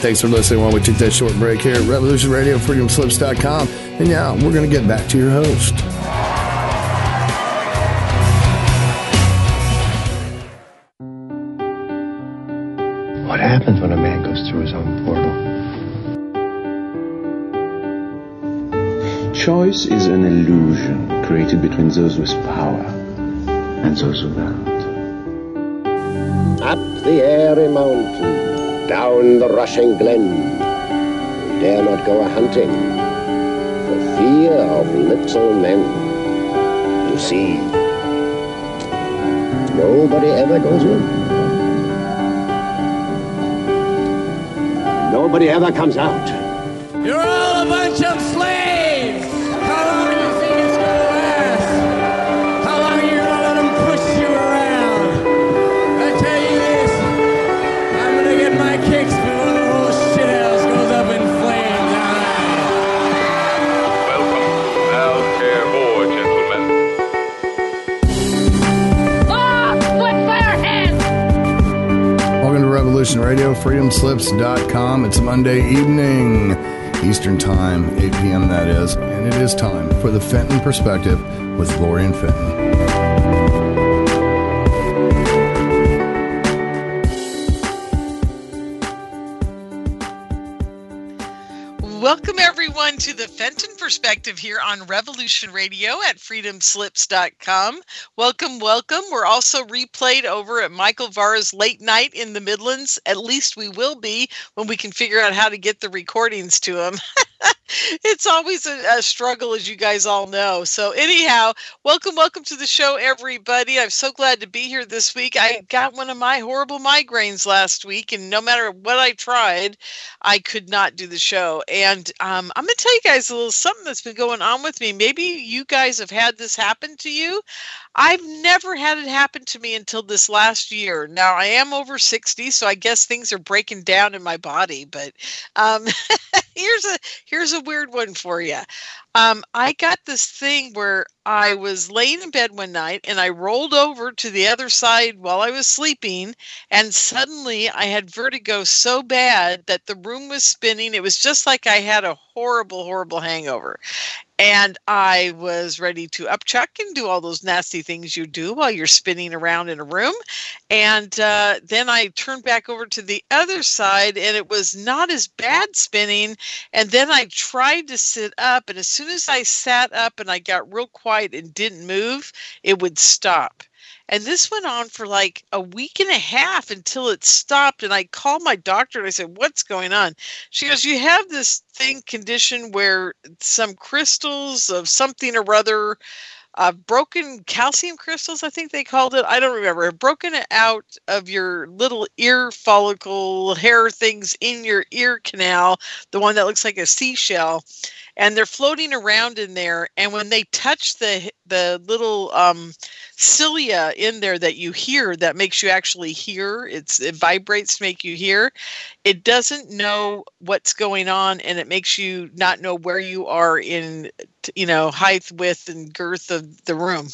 Thanks for listening while we took that short break here at Revolution Radio, freedomslips.com. And now we're going to get back to your host. What happens when a man goes through his own portal? Choice is an illusion created between those with power and those without. Up the airy mountain, down the rushing glen, we dare not go a-hunting, for fear of little men. You see, nobody ever goes in. Nobody ever comes out. You're all a bunch of slaves! How long do you think it's gonna last? How long are you gonna let them push you around? I tell you this, I'm gonna get my kicks before the whole shithouse goes up in flames. Welcome, Altair Moore, gentlemen. With bare hands! Welcome to Revolution Radio, freedomslips.com. It's Monday evening, Eastern Time, 8 p.m. that is, and it is time for the Fenton Perspective with Lori and Fenton. Welcome, everyone, to the Fenton Perspective here on Revolution Radio at freedomslips.com. Welcome, welcome. We're also replayed over at Michael Vara's Late Night in the Midlands. At least we will be when we can figure out how to get the recordings to him. It's always a struggle, as you guys all know. So anyhow, welcome to the show, everybody. I'm so glad to be here this week. I got one of my horrible migraines last week, and no matter what I tried, I could not do the show. And I'm going to tell you guys a little something that's been going on with me. Maybe you guys have had this happen to you. I've never had it happen to me until this last year. Now, I am over 60, so I guess things are breaking down in my body. But here's a weird one for you. I got this thing where I was laying in bed one night and I rolled over to the other side while I was sleeping, and suddenly I had vertigo so bad that the room was spinning. It was just like I had a horrible hangover. And I was ready to upchuck and do all those nasty things you do while you're spinning around in a room. And then I turned back over to the other side, and it was not as bad spinning. And then I tried to sit up, and as soon as I sat up and I got real quiet and didn't move, it would stop. And this went on for like a week and a half until it stopped. And I called my doctor and I said, "What's going on?" She goes, "You have this condition where some crystals of something or other, broken calcium crystals, I think they called it. I don't remember. Have broken it out of your little ear follicle hair things in your ear canal, the one that looks like a seashell. And they're floating around in there. And when they touch the little cilia in there that you hear, that makes you actually hear, it vibrates to make you hear. It doesn't know what's going on, and it makes you not know where you are in, height, width, and girth of the room."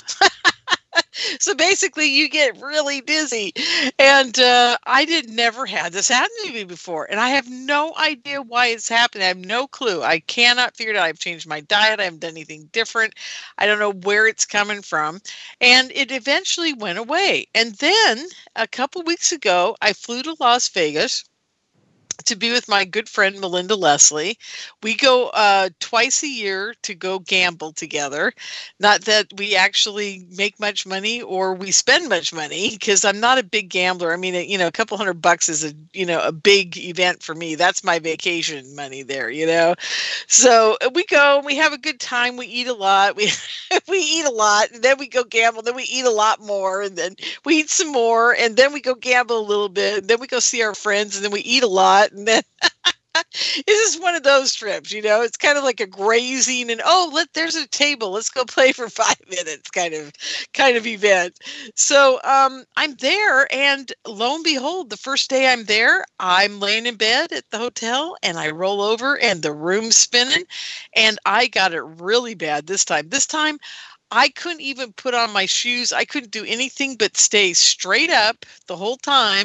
So basically, you get really dizzy. And I never had this happen to me before. And I have no idea why it's happening. I have no clue. I cannot figure it out. I've changed my diet. I haven't done anything different. I don't know where it's coming from. And it eventually went away. And then a couple weeks ago, I flew to Las Vegas to be with my good friend Melinda Leslie. We go twice a year to go gamble together. Not that we actually make much money or we spend much money, because I'm not a big gambler. I mean, a couple $100 is a big event for me. That's my vacation money there, So we go and we have a good time. We eat a lot. We eat a lot, and then we go gamble. Then we eat a lot more, and then we eat some more, and then we go gamble a little bit. And then we go see our friends, and then we eat a lot. And then this is one of those trips, it's kind of like a grazing and, there's a table, let's go play for 5 minutes kind of event. So I'm there, and lo and behold, the first day I'm there, I'm laying in bed at the hotel, and I roll over and the room's spinning, and I got it really bad this time. This time I couldn't even put on my shoes. I couldn't do anything but stay straight up the whole time,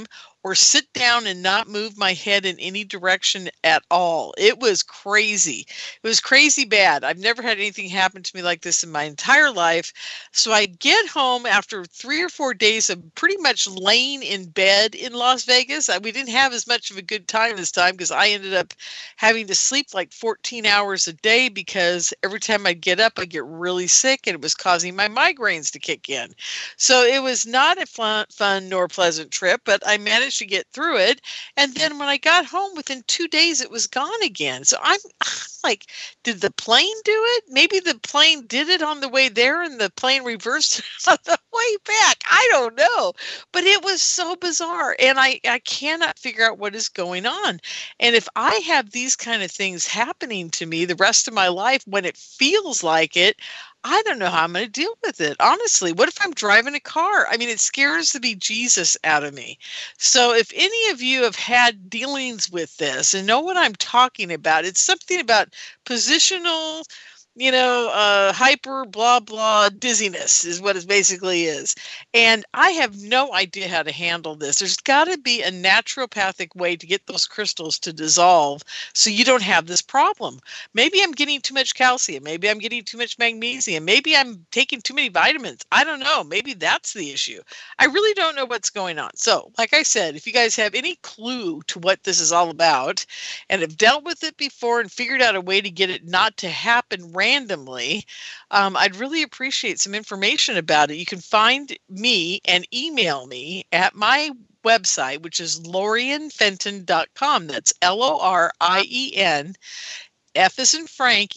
or sit down and not move my head in any direction at all. It was crazy. It was crazy bad. I've never had anything happen to me like this in my entire life. So I get home after 3 or 4 days of pretty much laying in bed in Las Vegas. We didn't have as much of a good time this time because I ended up having to sleep like 14 hours a day because every time I'd get up, I'd get really sick, and it was causing my migraines to kick in. So it was not a fun nor pleasant trip, but I managed to get through it. And then when I got home, within 2 days, it was gone again. So I'm like, did the plane do it? Maybe the plane did it on the way there and the plane reversed on the way back. I don't know. But it was so bizarre. And I cannot figure out what is going on. And if I have these kind of things happening to me the rest of my life when it feels like it, I don't know how I'm going to deal with it. Honestly, what if I'm driving a car? I mean, it scares the bejesus out of me. So if any of you have had dealings with this and know what I'm talking about, it's something about positional, hyper blah, blah dizziness is what it basically is. And I have no idea how to handle this. There's got to be a naturopathic way to get those crystals to dissolve so you don't have this problem. Maybe I'm getting too much calcium. Maybe I'm getting too much magnesium. Maybe I'm taking too many vitamins. I don't know. Maybe that's the issue. I really don't know what's going on. So, like I said, if you guys have any clue to what this is all about and have dealt with it before and figured out a way to get it not to happen randomly, I'd really appreciate some information about it. You can find me and email me at my website, which is LorienFenton.com. That's LORIEN, F as in Frank,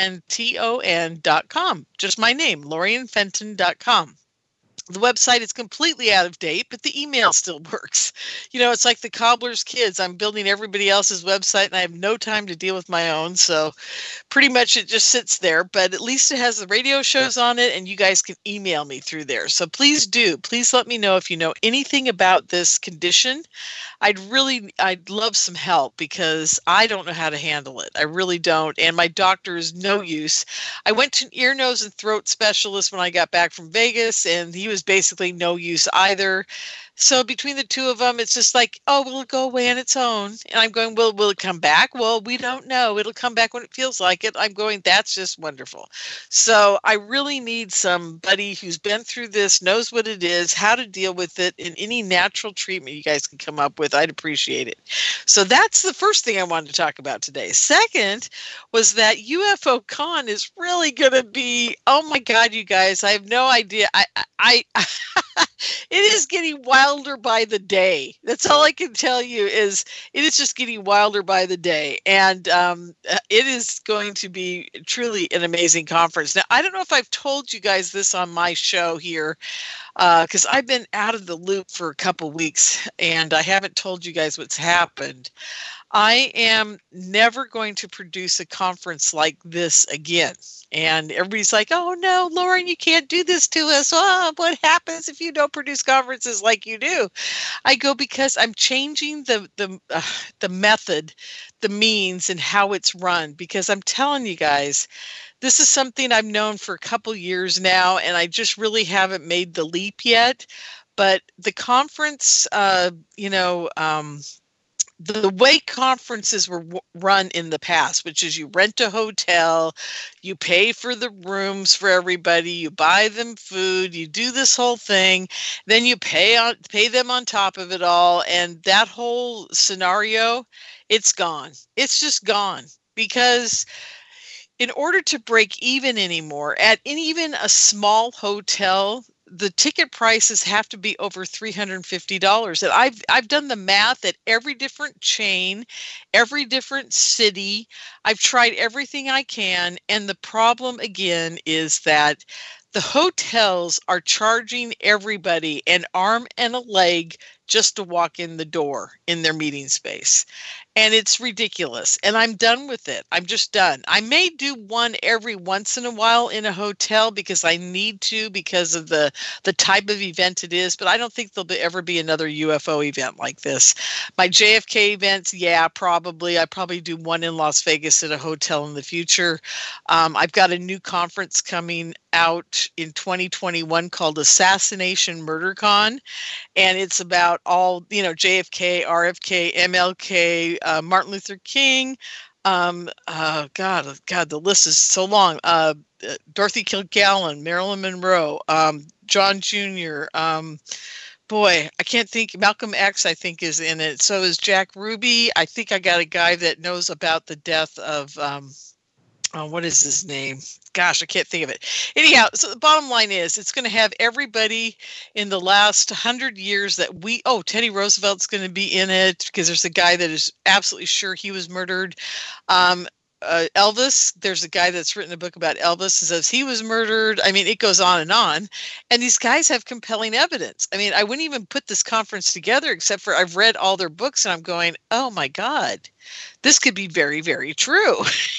ENTON.com. Just my name, LorienFenton.com. The website is completely out of date, but the email still works. It's like the cobbler's kids. I'm building everybody else's website, and I have no time to deal with my own. So pretty much it just sits there, but at least it has the radio shows on it, and you guys can email me through there. So please let me know if you know anything about this condition. I'd love some help because I don't know how to handle it. I really don't. And my doctor is no use. I went to an ear, nose, and throat specialist when I got back from Vegas, and he was basically no use either. So between the two of them, it's just like, oh, will it go away on its own? And I'm going, well, will it come back? Well, we don't know. It'll come back when it feels like it. I'm going, that's just wonderful. So I really need somebody who's been through this, knows what it is, how to deal with it, and any natural treatment you guys can come up with. I'd appreciate it. So that's the first thing I wanted to talk about today. Second was that UFO Con is really going to be, oh my God, you guys, I have no idea. I it is getting wilder by the day. That's all I can tell you is it is just getting wilder by the day. And it is going to be truly an amazing conference. Now, I don't know if I've told you guys this on my show here, because I've been out of the loop for a couple weeks and I haven't told you guys what's happened. I am never going to produce a conference like this again. And everybody's like, oh, no, Lauren, you can't do this to us. Oh, what happens if you don't produce conferences like you do? I go, because I'm changing the method, the means, and how it's run. Because I'm telling you guys, this is something I've known for a couple years now, and I just really haven't made the leap yet. But the conference, the way conferences were run in the past, which is you rent a hotel, you pay for the rooms for everybody, you buy them food, you do this whole thing, then you pay them on top of it all, and that whole scenario, it's gone. It's just gone, because in order to break even anymore at even a small hotel, the ticket prices have to be over $350. And I've done the math at every different chain, every different city. I've tried everything I can. And the problem again is that the hotels are charging everybody an arm and a leg just to walk in the door in their meeting space. and it's ridiculous, and I'm done with it. I'm just done. I may do one every once in a while in a hotel because I need to, because of the type of event it is, but I don't think ever be another UFO event like this. My JFK events, yeah, probably. I probably do one in Las Vegas at a hotel in the future. I've got a new conference coming out in 2021 called Assassination Murder Con, and it's about all, JFK, RFK, MLK, Martin Luther King. God, the list is so long. Dorothy Kilgallen, Marilyn Monroe, John Jr. Boy, I can't think. Malcolm X, I think, is in it. So is Jack Ruby. I think I got a guy that knows about the death of. What is his name? Gosh, I can't think of it. Anyhow, so the bottom line is it's going to have everybody in the last 100 years that Teddy Roosevelt's going to be in it, because there's a guy that is absolutely sure he was murdered. Elvis, there's a guy that's written a book about Elvis and says he was murdered. I mean, it goes on. And these guys have compelling evidence. I mean, I wouldn't even put this conference together except for I've read all their books and I'm going, oh my God, this could be very, very true.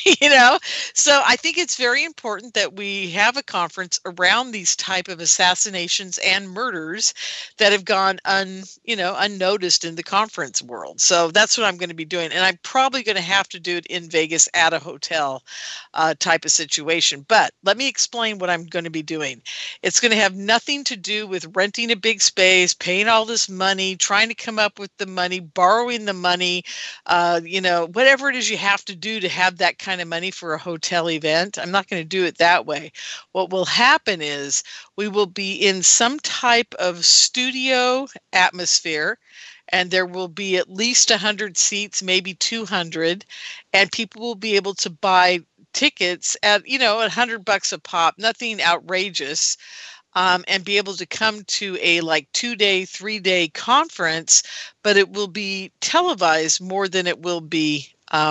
So I think it's very important that we have a conference around these type of assassinations and murders that have gone unnoticed in the conference world. So that's what I'm going to be doing. And I'm probably going to have to do it in Vegas at a hotel type of situation. But let me explain what I'm going to be doing. It's going to have nothing to do with renting a big space, paying all this money, trying to come up with the money, borrowing the money, whatever it is you have to do to have that kind of money for a hotel event. I'm not going to do it that way. What will happen is we will be in some type of studio atmosphere, and there will be at least 100 seats, maybe 200, and people will be able to buy tickets at, $100 a pop, nothing outrageous. And be able to come to a 2-day, 3-day conference, but it will be televised more than it will be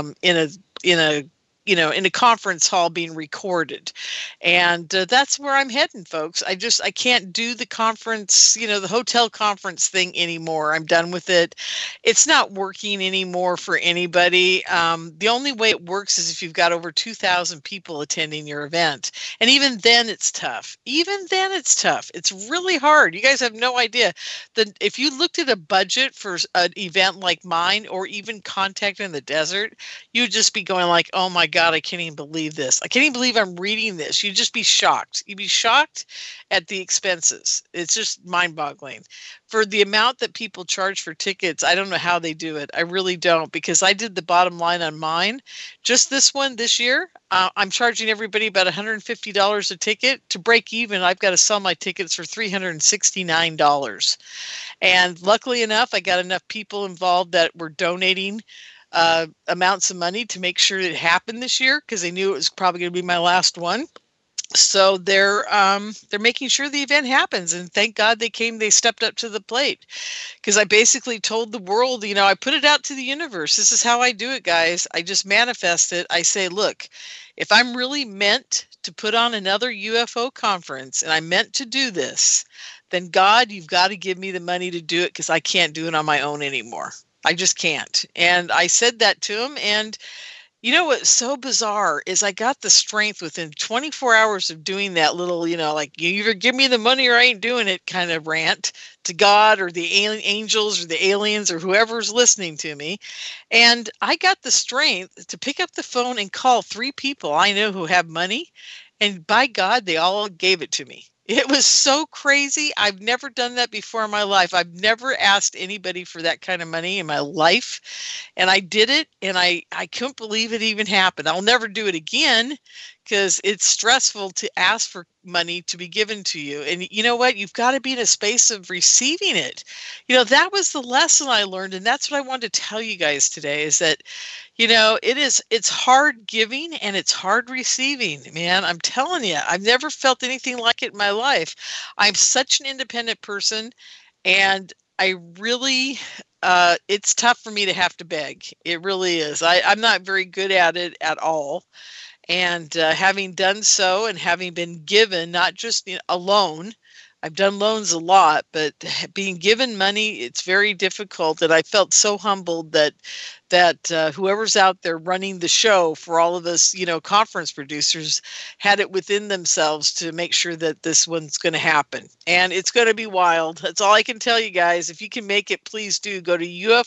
in a conference hall being recorded. And that's where I'm heading, folks. I can't do the conference, the hotel conference thing anymore. I'm done with it. It's not working anymore for anybody. The only way it works is if you've got over 2,000 people attending your event. And even then it's tough. It's really hard. You guys have no idea that if you looked at a budget for an event like mine, or even Contact in the Desert, you'd just be going like, oh my God, I can't even believe this. I can't even believe I'm reading this. You'd just be shocked. You'd be shocked at the expenses. It's just mind-boggling. For the amount that people charge for tickets, I don't know how they do it. I really don't, because I did the bottom line on mine. Just this one this year, I'm charging everybody about $150 a ticket. To break even, I've got to sell my tickets for $369. And luckily enough, I got enough people involved that were donating amounts of money to make sure it happened this year, because they knew it was probably going to be my last one. So they're making sure the event happens, and thank God they stepped up to the plate, because I basically told the world, I put it out to the universe. This is how I do it, guys. I just manifest it. I say, look, if I'm really meant to put on another UFO conference and I meant to do this, then God, you've got to give me the money to do it, because I can't do it on my own anymore. I just can't. And I said that to him. And what's so bizarre is I got the strength within 24 hours of doing that little, you either give me the money or I ain't doing it kind of rant to God or the angels or the aliens or whoever's listening to me. And I got the strength to pick up the phone and call 3 people I know who have money. And by God, they all gave it to me. It was so crazy. I've never done that before in my life. I've never asked anybody for that kind of money in my life. And I did it, and I couldn't believe it even happened. I'll never do it again, because it's stressful to ask for money to be given to you. And you know what? You've got to be in a space of receiving it. That was the lesson I learned. And that's what I wanted to tell you guys today, is that, it's hard giving and it's hard receiving, man. I'm telling you, I've never felt anything like it in my life. I'm such an independent person, and I really, it's tough for me to have to beg. It really is. I'm not very good at it at all. And having done so, and having been given, not just alone, I've done loans a lot, but being given money, it's very difficult. And I felt so humbled that whoever's out there running the show for all of us, conference producers, had it within themselves to make sure that this one's going to happen. And it's going to be wild. That's all I can tell you guys. If you can make it, please do go to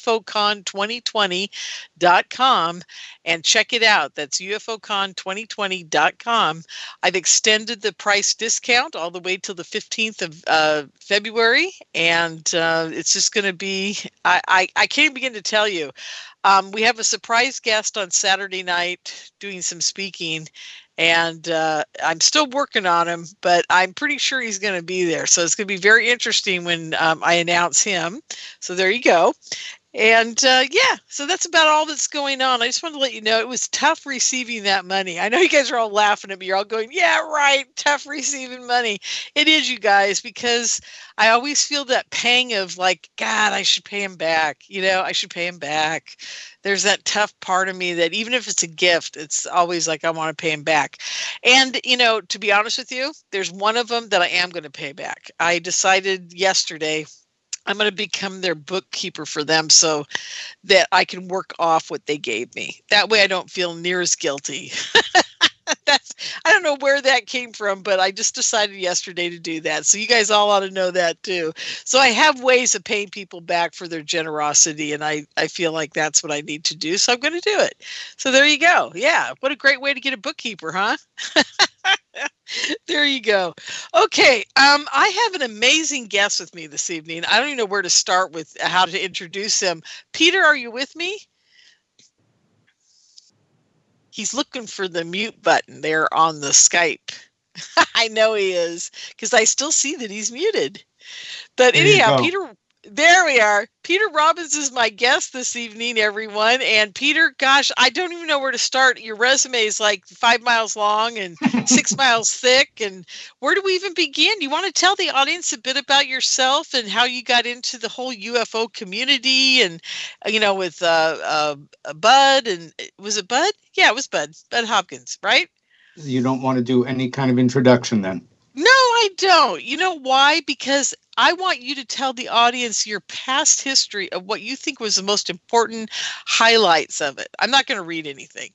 UFOcon2020.com and check it out. That's UFOcon2020.com. I've extended the price discount all the way till the 15th of February. And it's just going to be, I can't even begin to tell you. We have a surprise guest on Saturday night doing some speaking, and I'm still working on him, but I'm pretty sure he's going to be there. So it's going to be very interesting when I announce him. So there you go. And so that's about all that's going on. I just wanted to let you know it was tough receiving that money. I know you guys are all laughing at me. You're all going, yeah, right, tough receiving money. It is, you guys, because I always feel that pang of like, God, I should pay him back. I should pay him back. There's that tough part of me that even if it's a gift, it's always like I want to pay him back. And, to be honest with you, there's one of them that I am going to pay back. I decided yesterday I'm going to become their bookkeeper for them so that I can work off what they gave me. That way I don't feel near as guilty. I don't know where that came from, but I just decided yesterday to do that. So you guys all ought to know that too. So I have ways of paying people back for their generosity, and I feel like that's what I need to do. So I'm going to do it. So there you go. Yeah. What a great way to get a bookkeeper, huh? There you go. Okay. I have an amazing guest with me this evening. I don't even know where to start with how to introduce him. Peter, are you with me? He's looking for the mute button there on the Skype. I know he is, because I still see that he's muted. But anyhow, Peter, there we are. Peter Robbins is my guest this evening, everyone. And Peter, gosh, I don't even know where to start. Your resume is like 5 miles long and 6 miles thick. And where do we even begin? You want to tell the audience a bit about yourself and how you got into the whole UFO community and, with Bud, and was it Bud? Yeah, it was Bud Hopkins, right? You don't want to do any kind of introduction then? No, I don't. You know why? Because I want you to tell the audience your past history of what you think was the most important highlights of it. I'm not going to read anything.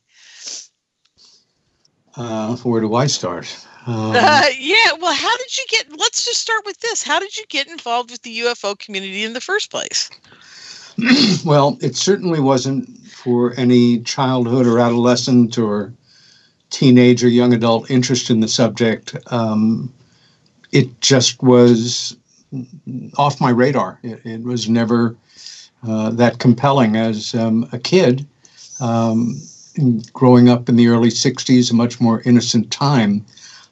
Where do I start? Yeah, well, how did you let's just start with this. How did you get involved with the UFO community in the first place? Well, it certainly wasn't for any childhood or adolescent or teenage or young adult interest in the subject. It just was off my radar. It was never that compelling as a kid. Growing up in the early 60s, a much more innocent time,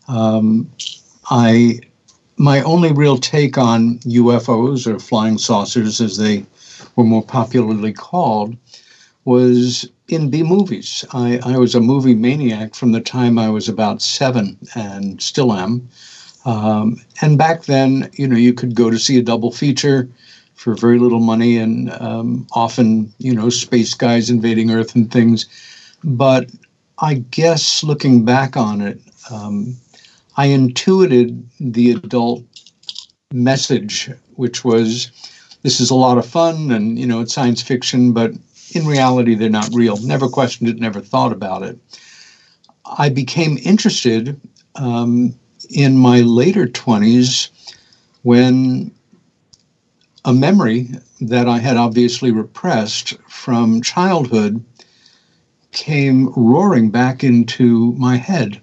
my only real take on UFOs, or flying saucers as they were more popularly called, was in B-movies. I was a movie maniac from the time I was about 7 and still am. And back then, you could go to see a double feature for very little money and often, space guys invading Earth and things. But I guess looking back on it, I intuited the adult message, which was, this is a lot of fun and, it's science fiction, but in reality, they're not real. Never questioned it, never thought about it. I became interested in my later 20s when a memory that I had obviously repressed from childhood came roaring back into my head.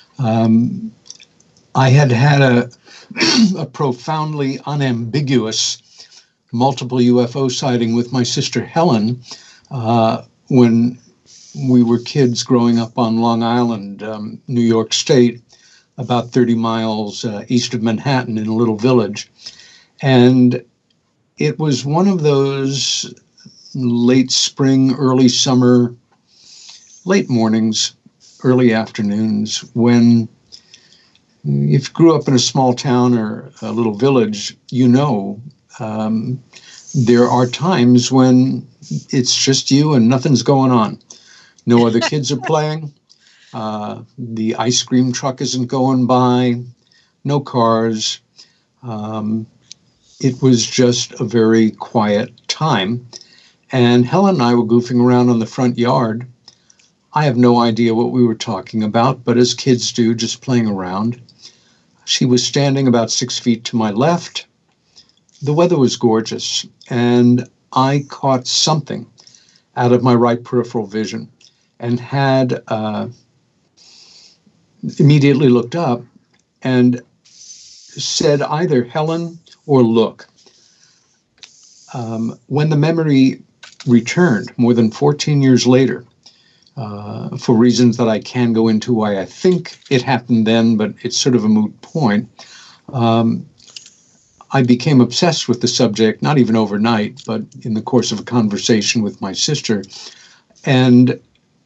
I had a profoundly unambiguous multiple UFO sighting with my sister Helen when we were kids growing up on Long Island, New York State, about 30 miles east of Manhattan in a little village. And it was one of those late spring, early summer, late mornings, early afternoons when, if you grew up in a small town or a little village, there are times when it's just you and nothing's going on. No other kids are playing. The ice cream truck isn't going by. No cars. It was just a very quiet time. And Helen and I were goofing around on the front yard. I have no idea what we were talking about, but as kids do, just playing around. She was standing about 6 feet to my left. The weather was gorgeous, and I caught something out of my right peripheral vision and had immediately looked up and said either Helen or look. When the memory returned more than 14 years later, for reasons that I can go into why I think it happened then, but it's sort of a moot point, I became obsessed with the subject, not even overnight, but in the course of a conversation with my sister. And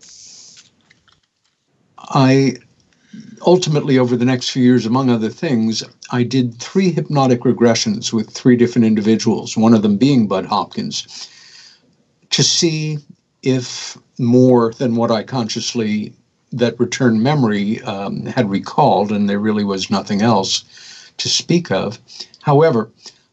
I ultimately, over the next few years, among other things, I did 3 hypnotic regressions with 3 different individuals, one of them being Bud Hopkins, to see if more than what I consciously, that return memory had recalled, and there really was nothing else to speak of. However,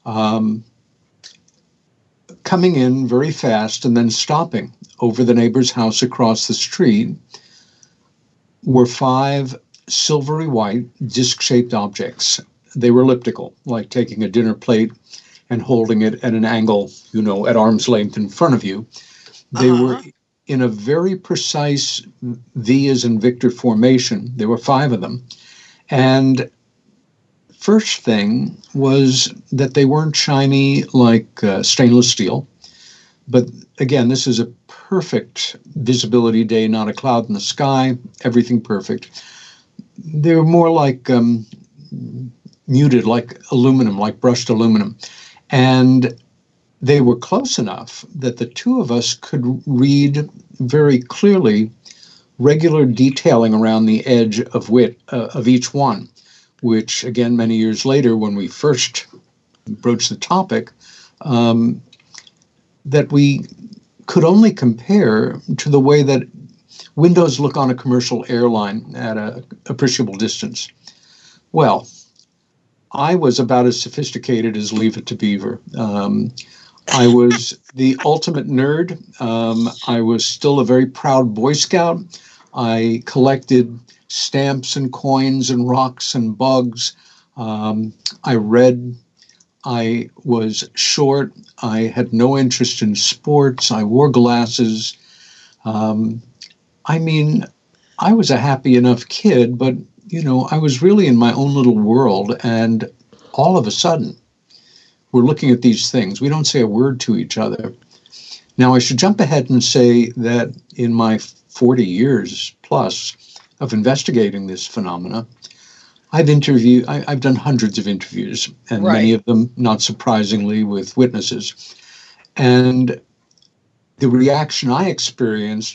coming in very fast and then stopping over the neighbor's house across the street were 5 silvery white disc-shaped objects. They were elliptical, like taking a dinner plate and holding it at an angle, at arm's length in front of you. They were in a very precise V as in Victor formation. There were 5 of them. And first thing was that they weren't shiny like stainless steel. But again, this is a perfect visibility day, not a cloud in the sky, everything perfect. They were more like muted, like aluminum, like brushed aluminum. And they were close enough that the 2 of us could read very clearly regular detailing around the edge of each one, which, again, many years later, when we first broached the topic, that we could only compare to the way that windows look on a commercial airline at an appreciable distance. Well, I was about as sophisticated as Leave It to Beaver. I was the ultimate nerd. I was still a very proud Boy Scout. I collected stamps and coins and rocks and bugs. I read. I was short. I had no interest in sports. I wore glasses. I was a happy enough kid, but, I was really in my own little world. And all of a sudden, we're looking at these things. We don't say a word to each other. Now, I should jump ahead and say that in my 40 years plus of investigating this phenomena, I've done hundreds of interviews, and many of them, not surprisingly, with witnesses. And the reaction I experienced,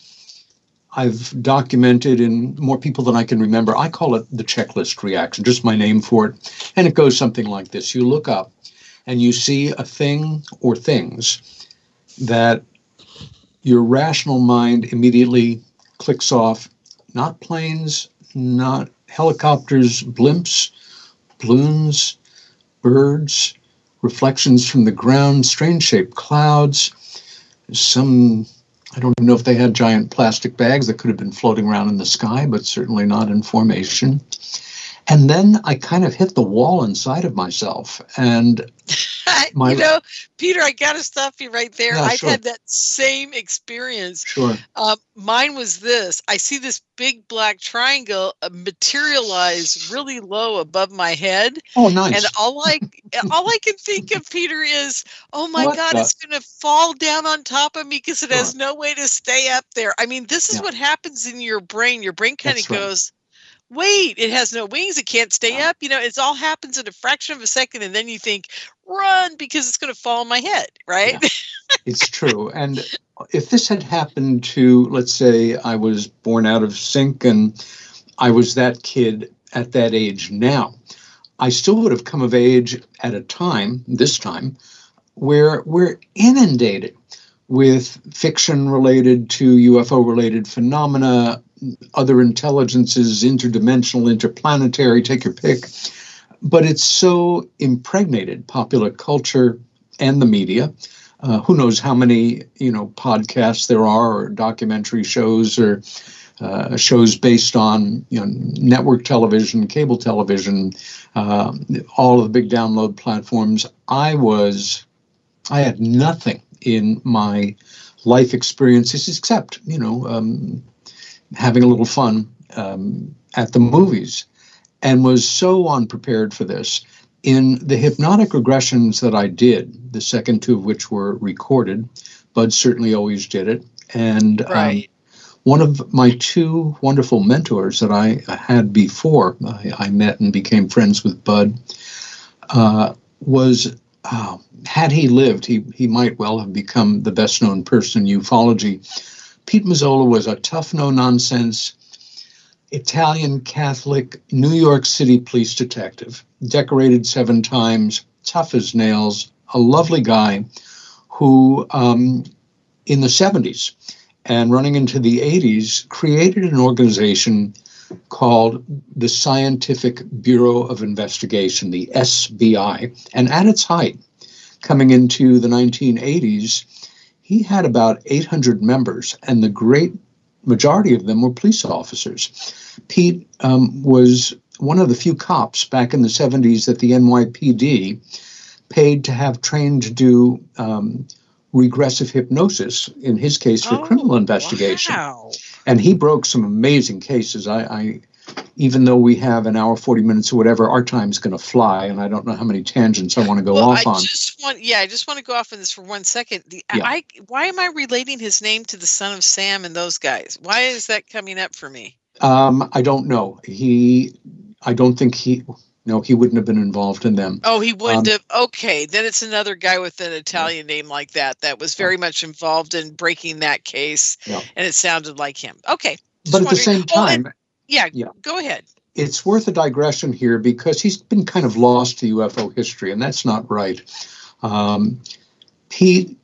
I've documented in more people than I can remember. I call it the checklist reaction, just my name for it. And it goes something like this. You look up and you see a thing or things that your rational mind immediately clicks off. Not planes, not helicopters, blimps, balloons, birds, reflections from the ground, strange-shaped clouds, I don't even know if they had giant plastic bags that could have been floating around in the sky, but certainly not in formation. And then I kind of hit the wall inside of myself. And Peter, I got to stop you right there. Yeah, I've sure. had that same experience. Sure. Mine was this. I see this big black triangle materialize really low above my head. Oh, nice. And all I can think of, Peter, is, oh my What God, the- it's going to fall down on top of me because it has Sure. no way to stay up there. I mean, this is Yeah. what happens in your brain. Your brain kind of That's right. goes, wait, it has no wings. It can't stay up. It all happens in a fraction of a second. And then you think, run, because it's going to fall on my head, right? Yeah. It's true. And if this had happened to, let's say I was born out of sync and I was that kid at that age now, I still would have come of age at a time, this time, where we're inundated with fiction related to UFO related phenomena, other intelligences, interdimensional, interplanetary, take your pick. but it's so impregnated popular culture and the media. Who knows how many, podcasts there are, or documentary shows, or shows based on network television, cable television, all of the big download platforms. I had nothing in my life experiences except, having a little fun at the movies, and was so unprepared for this. In the hypnotic regressions that I did, the second two of which were recorded, Bud certainly always did it. And Right. One of my two wonderful mentors that I had before I met and became friends with Bud was, had he lived, he might well have become the best known person in ufology. Pete Mazzola was a tough, no-nonsense Italian Catholic New York City police detective, decorated 7 times, tough as nails, a lovely guy who, in the 70s and running into the 80s, created an organization called the Scientific Bureau of Investigation, the SBI. And at its height, coming into the 1980s, he had about 800 members, and the great majority of them were police officers. Pete was one of the few cops back in the 70s that the NYPD paid to have trained to do regressive hypnosis, in his case for criminal investigation. Wow. And he broke some amazing cases. I even though we have an hour, 40 minutes or whatever, our time's going to fly, and I don't know how many tangents I want to go off on. I just want to go off on this for 1 second. Yeah. Why am I relating his name to the Son of Sam and those guys? Why is that coming up for me? I don't know. I don't think he wouldn't have been involved in them. Oh, he wouldn't have. Okay, then it's another guy with an Italian name like that was very much involved in breaking that case, and it sounded like him. Okay. But at the same time, go ahead. It's worth a digression here because he's been kind of lost to UFO history, and that's not right. Pete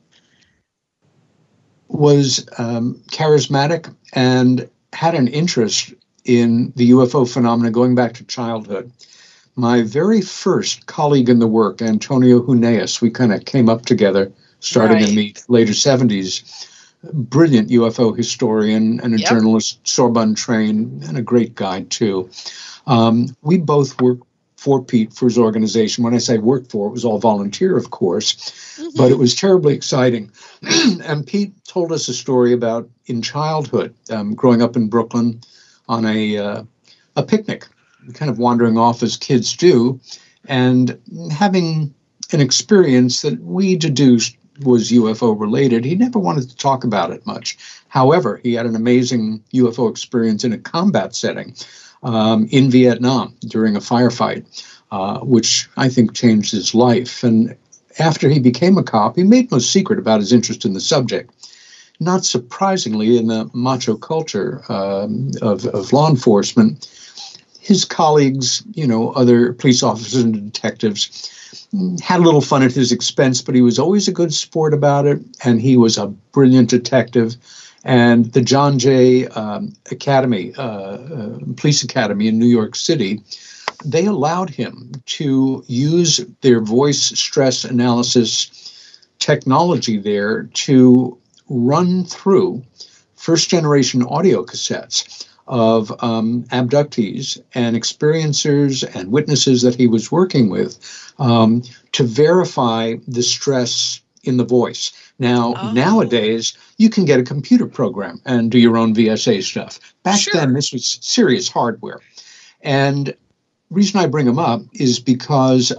was charismatic and had an interest in the UFO phenomena going back to childhood. My very first colleague in the work, Antonio Huneeus, we kind of came up together starting in the later 70s. Brilliant UFO historian and a journalist, Sorbonne trained, and a great guy too. We both worked for Pete, for his organization. When I say worked for, it was all volunteer, of course, but it was terribly exciting. And Pete told us a story about in childhood, growing up in Brooklyn on a picnic, kind of wandering off as kids do, and having an experience that we deduced was UFO related. He never wanted to talk about it much. However, he had an amazing UFO experience in a combat setting in Vietnam during a firefight, which I think changed his life. And after he became a cop, he made no secret about his interest in the subject. Not surprisingly, in the macho culture of law enforcement, his colleagues, other police officers and detectives, had a little fun at his expense, but he was always a good sport about it, and he was a brilliant detective. And the John Jay Academy, Police Academy in New York City, they allowed him to use their voice stress analysis technology there to run through first-generation audio cassettes of abductees and experiencers and witnesses that he was working with to verify the stress in the voice. Now, nowadays, you can get a computer program and do your own VSA stuff. Back then, this was serious hardware. And the reason I bring him up is because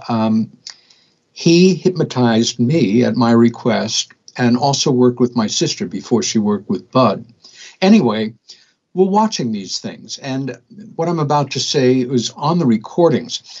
he hypnotized me at my request and also worked with my sister before she worked with Bud. Anyway, we're watching these things. And what I'm about to say was on the recordings.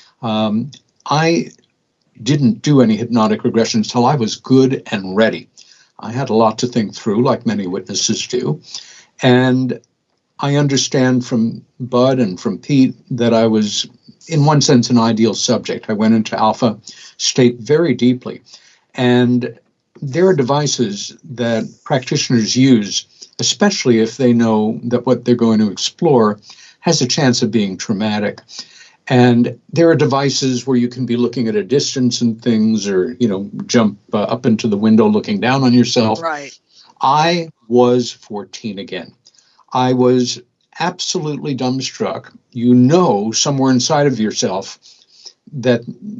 I didn't do any hypnotic regressions till I was good and ready. I had a lot to think through, like many witnesses do. And I understand from Bud and from Pete that I was, in one sense, an ideal subject. I went into alpha state very deeply. And there are devices that practitioners use, especially if they know that what they're going to explore has a chance of being traumatic. And there are devices where you can be looking at a distance and things, or, jump up into the window looking down on yourself. Right. I was 14 again. I was absolutely dumbstruck. Somewhere inside of yourself that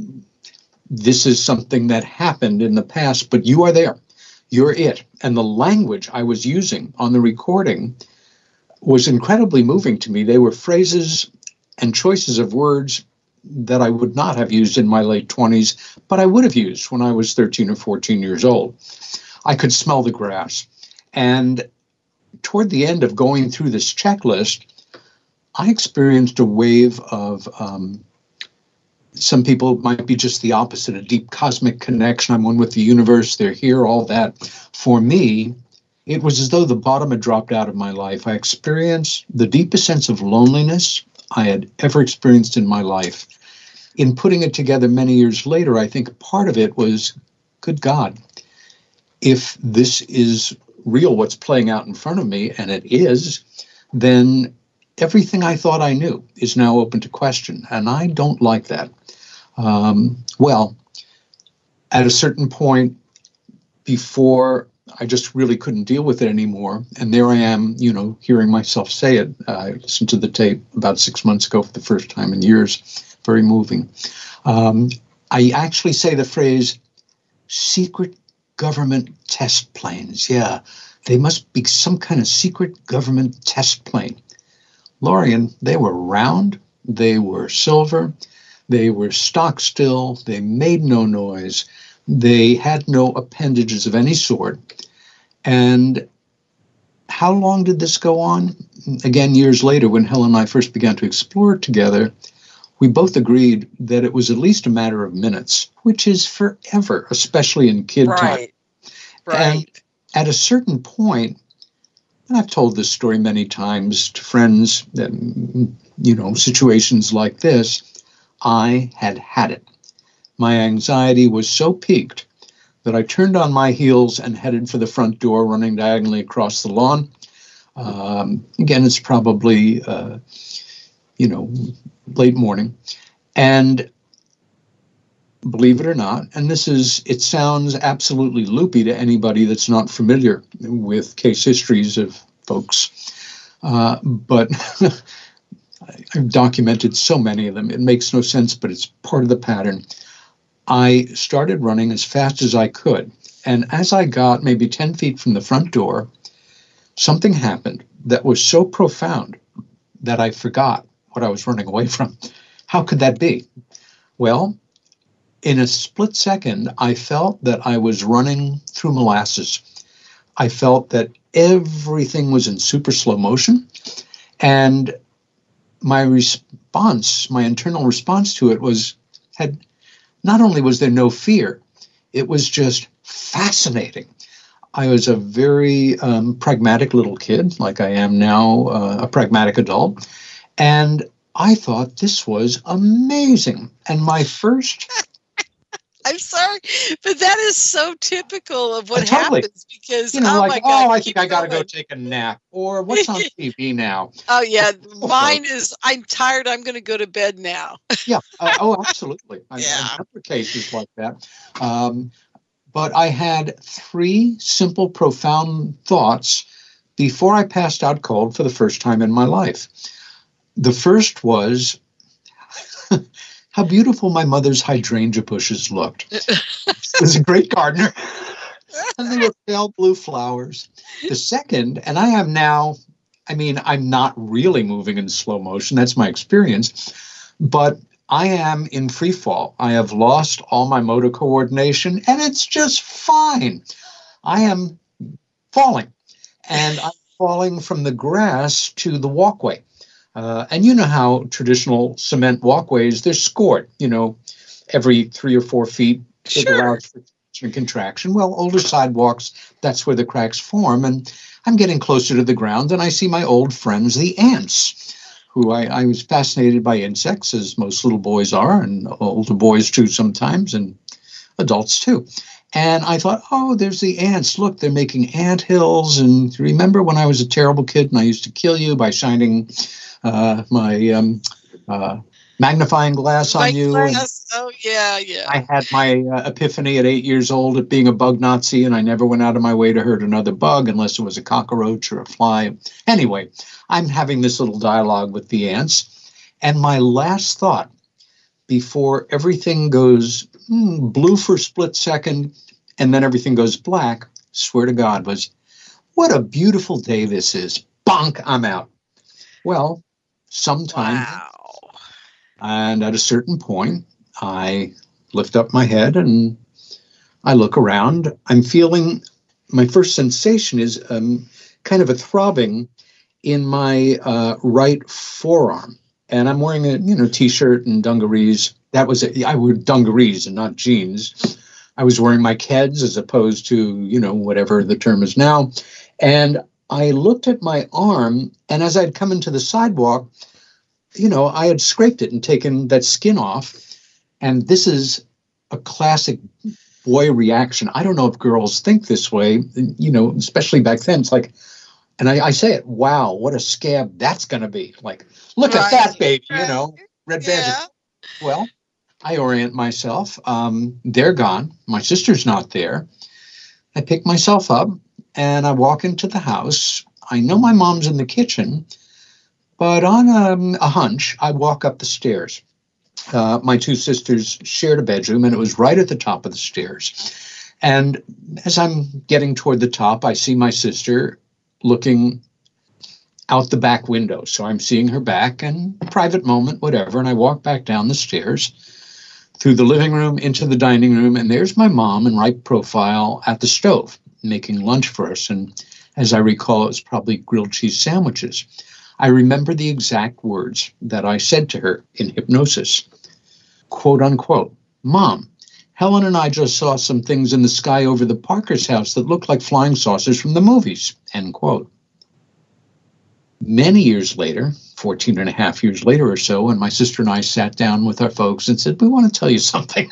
this is something that happened in the past, but you are there. You're it. And the language I was using on the recording was incredibly moving to me. They were phrases and choices of words that I would not have used in my late 20s, but I would have used when I was 13 or 14 years old. I could smell the grass. And toward the end of going through this checklist, I experienced a wave of, some people might be just the opposite, a deep cosmic connection. I'm one with the universe. They're here, all that. For me, it was as though the bottom had dropped out of my life. I experienced the deepest sense of loneliness I had ever experienced in my life. In putting it together many years later, I think part of it was, good God, if this is real, what's playing out in front of me, and it is, then everything I thought I knew is now open to question, and I don't like that. Well, at a certain point, before I just really couldn't deal with it anymore, and there I am, hearing myself say it. I listened to the tape about 6 months ago for the first time in years. Very moving. I actually say the phrase, secret government test planes. Yeah, they must be some kind of secret government test plane. Lorian, they were round, they were silver, they were stock still, they made no noise, they had no appendages of any sort. And how long did this go on? Again, years later, when Helen and I first began to explore it together, we both agreed that it was at least a matter of minutes, which is forever, especially in kid time. Right. And at a certain point, and I've told this story many times to friends, that, situations like this, I had it. My anxiety was so peaked that I turned on my heels and headed for the front door, running diagonally across the lawn. Again, it's probably, late morning. And believe it or not, and it sounds absolutely loopy to anybody that's not familiar with case histories of folks, but I've documented so many of them. It makes no sense, but it's part of the pattern. I started running as fast as I could. And as I got maybe 10 feet from the front door, something happened that was so profound that I forgot what I was running away from. How could that be? Well, in a split second, I felt that I was running through molasses. I felt that everything was in super slow motion. And my internal response to it not only was there no fear, it was just fascinating. I was a very pragmatic little kid, like I am now, a pragmatic adult. And I thought this was amazing. And my first... I'm sorry, but that is so typical of what totally happens because, my God, I think I got to going. go take a nap. Or what's on TV now? Oh, yeah. Mine is, I'm tired. I'm going to go to bed now. Yeah. Absolutely. Yeah. I've had cases like that. But I had 3 simple, profound thoughts before I passed out cold for the first time in my life. The first was how beautiful my mother's hydrangea bushes looked. She was a great gardener. And they were pale blue flowers. The second, and I am now, I'm not really moving in slow motion. That's my experience. But I am in free fall. I have lost all my motor coordination, and it's just fine. I am falling. And I'm falling from the grass to the walkway. And you know how traditional cement walkways, they're scored, every 3 or 4 feet. It allows for and contraction. Well, older sidewalks, that's where the cracks form. And I'm getting closer to the ground, and I see my old friends, the ants, who I was fascinated by insects, as most little boys are, and older boys too sometimes, and adults too. And I thought, there's the ants. Look, they're making ant hills. And remember when I was a terrible kid and I used to kill you by shining my magnifying glass on you. Glass. Oh, yeah, yeah. I had my epiphany at 8 years old at being a bug Nazi, and I never went out of my way to hurt another bug unless it was a cockroach or a fly. Anyway, I'm having this little dialogue with the ants, and my last thought before everything goes blue for a split second and then everything goes black, swear to God, was, what a beautiful day this is. Bonk, I'm out. Well, sometime. Wow. And at a certain point, I lift up my head and I look around. I'm feeling, my first sensation is kind of a throbbing in my right forearm. And I'm wearing a T-shirt and dungarees. That was it. I wore dungarees and not jeans. I was wearing my Keds as opposed to, whatever the term is now. And I looked at my arm, and as I'd come into the sidewalk, I had scraped it and taken that skin off. And this is a classic boy reaction. I don't know if girls think this way, especially back then. It's like, and I say it, wow, what a scab that's going to be. Like, look at that baby, red bandage. Well, I orient myself. They're gone. My sister's not there. I pick myself up and I walk into the house. I know my mom's in the kitchen, but on a hunch, I walk up the stairs. My two sisters shared a bedroom, and it was right at the top of the stairs. And as I'm getting toward the top, I see my sister looking out the back window. So I'm seeing her back, and a private moment, whatever. And I walk back down the stairs through the living room into the dining room, and there's my mom in right profile at the stove making lunch for us. And as I recall, it was probably grilled cheese sandwiches. I remember the exact words that I said to her in hypnosis, quote unquote, "Mom, Helen and I just saw some things in the sky over the Parker's house that looked like flying saucers from the movies," end quote. Many years later, 14 and a half years later or so, when my sister and I sat down with our folks and said, "We want to tell you something."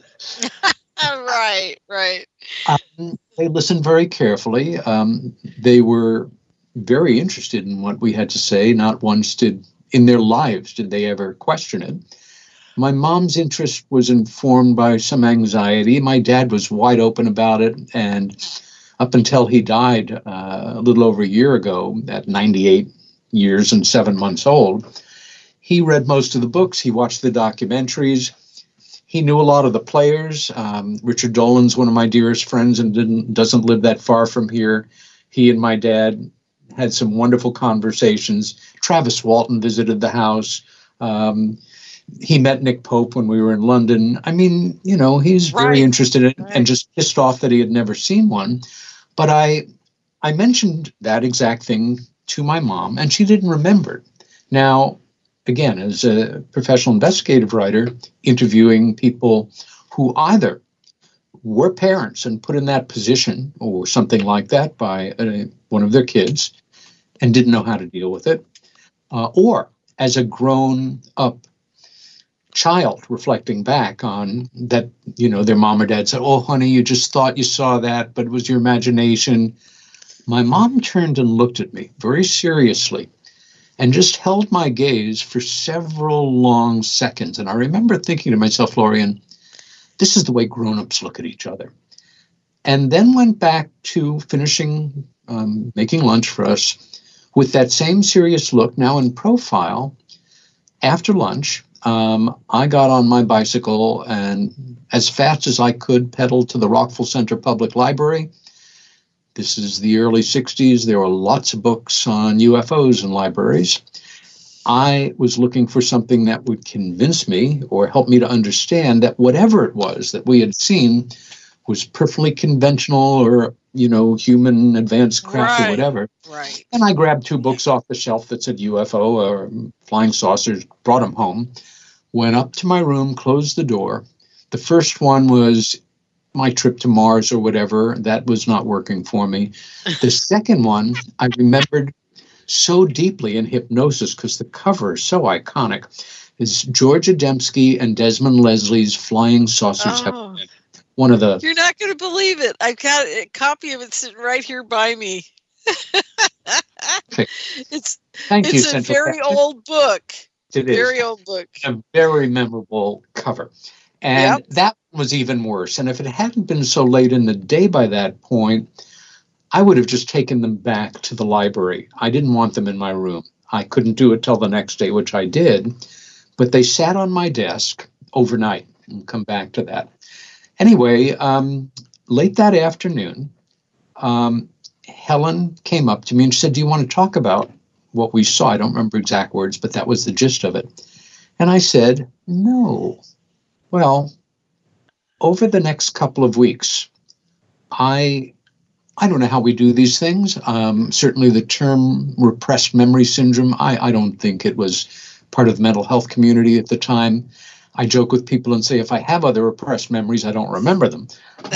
Right. They listened very carefully. They were very interested in what we had to say. Not once in their lives did they ever question it. My mom's interest was informed by some anxiety. My dad was wide open about it. And up until he died a little over a year ago, at 98 years and 7 months old, he read most of the books. He watched the documentaries. He knew a lot of the players. Richard Dolan's one of my dearest friends and doesn't live that far from here. He and my dad had some wonderful conversations. Travis Walton visited the house. He met Nick Pope when we were in London. I mean, he's very interested in it and just pissed off that he had never seen one. But I mentioned that exact thing to my mom, and she didn't remember it. Now, again, as a professional investigative writer, interviewing people who either were parents and put in that position or something like that by one of their kids and didn't know how to deal with it, or as a grown-up child reflecting back on that, their mom or dad said, "Oh, honey, you just thought you saw that, but it was your imagination." My mom turned and looked at me very seriously and just held my gaze for several long seconds. And I remember thinking to myself, Lorian, this is the way grown-ups look at each other. And then went back to finishing making lunch for us with that same serious look, now in profile. After lunch, I got on my bicycle and as fast as I could pedaled to the Rockville Center Public Library. This is the early 60s. There were lots of books on UFOs in libraries. I was looking for something that would convince me or help me to understand that whatever it was that we had seen was perfectly conventional or, human advanced craft or whatever. Right. And I grabbed 2 books off the shelf that said UFO or flying saucers, brought them home, went up to my room, closed the door. The first one was my trip to Mars or whatever. That was not working for me. The second one, I remembered so deeply in hypnosis because the cover is so iconic, is George Adamski and Desmond Leslie's Flying Saucers. Oh. One of the... You're not going to believe it. I've got a copy of it sitting right here by me. Okay. It's Thank you, a very old book. It is. Very old book. A very memorable cover. And that was even worse. And if it hadn't been so late in the day by that point, I would have just taken them back to the library. I didn't want them in my room. I couldn't do it till the next day, which I did. But they sat on my desk overnight. We'll come back to that. Anyway, late that afternoon, Helen came up to me and said, "Do you want to talk about what we saw?" I don't remember exact words, but that was the gist of it. And I said, "No." Well, over the next couple of weeks, I don't know how we do these things. Certainly the term repressed memory syndrome, I don't think it was part of the mental health community at the time. I joke with people and say, if I have other repressed memories, I don't remember them.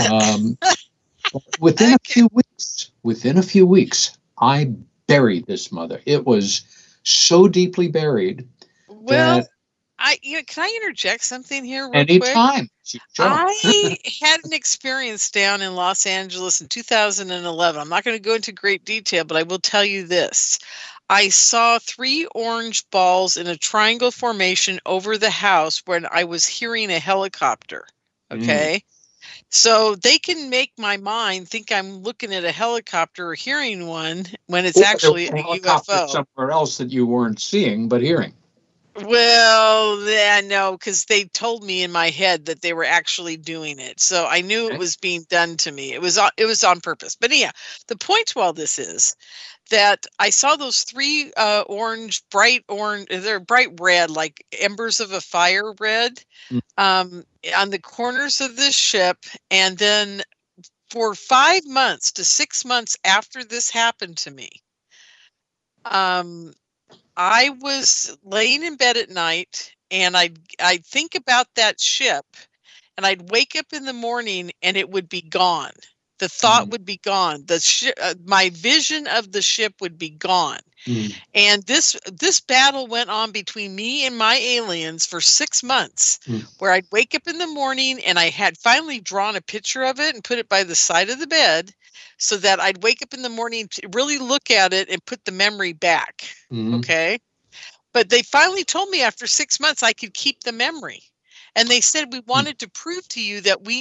Within a few weeks, I buried this mother. It was so deeply buried. Well, can I interject something here real Anytime. quick? I had an experience down in Los Angeles in 2011. I'm not going to go into great detail, but I will tell you this. I saw 3 orange balls in a triangle formation over the house when I was hearing a helicopter. Okay. So they can make my mind think I'm looking at a helicopter or hearing one when it's actually a UFO. Somewhere else that you weren't seeing, but hearing. Well, no, because they told me in my head that they were actually doing it. So I knew it was being done to me. It was on purpose. But yeah, the point to all this is that I saw those 3 bright orange, they're bright red, like embers of a fire red, on the corners of this ship. And then for 5 months to 6 months after this happened to me, I was laying in bed at night and I'd think about that ship and I'd wake up in the morning and it would be gone. The thought would be gone. My vision of the ship would be gone. And this battle went on between me and my aliens for 6 months, where I'd wake up in the morning and I had finally drawn a picture of it and put it by the side of the bed so that I'd wake up in the morning to really look at it and put the memory back. Okay. But they finally told me after 6 months I could keep the memory. And they said, we wanted to prove to you that we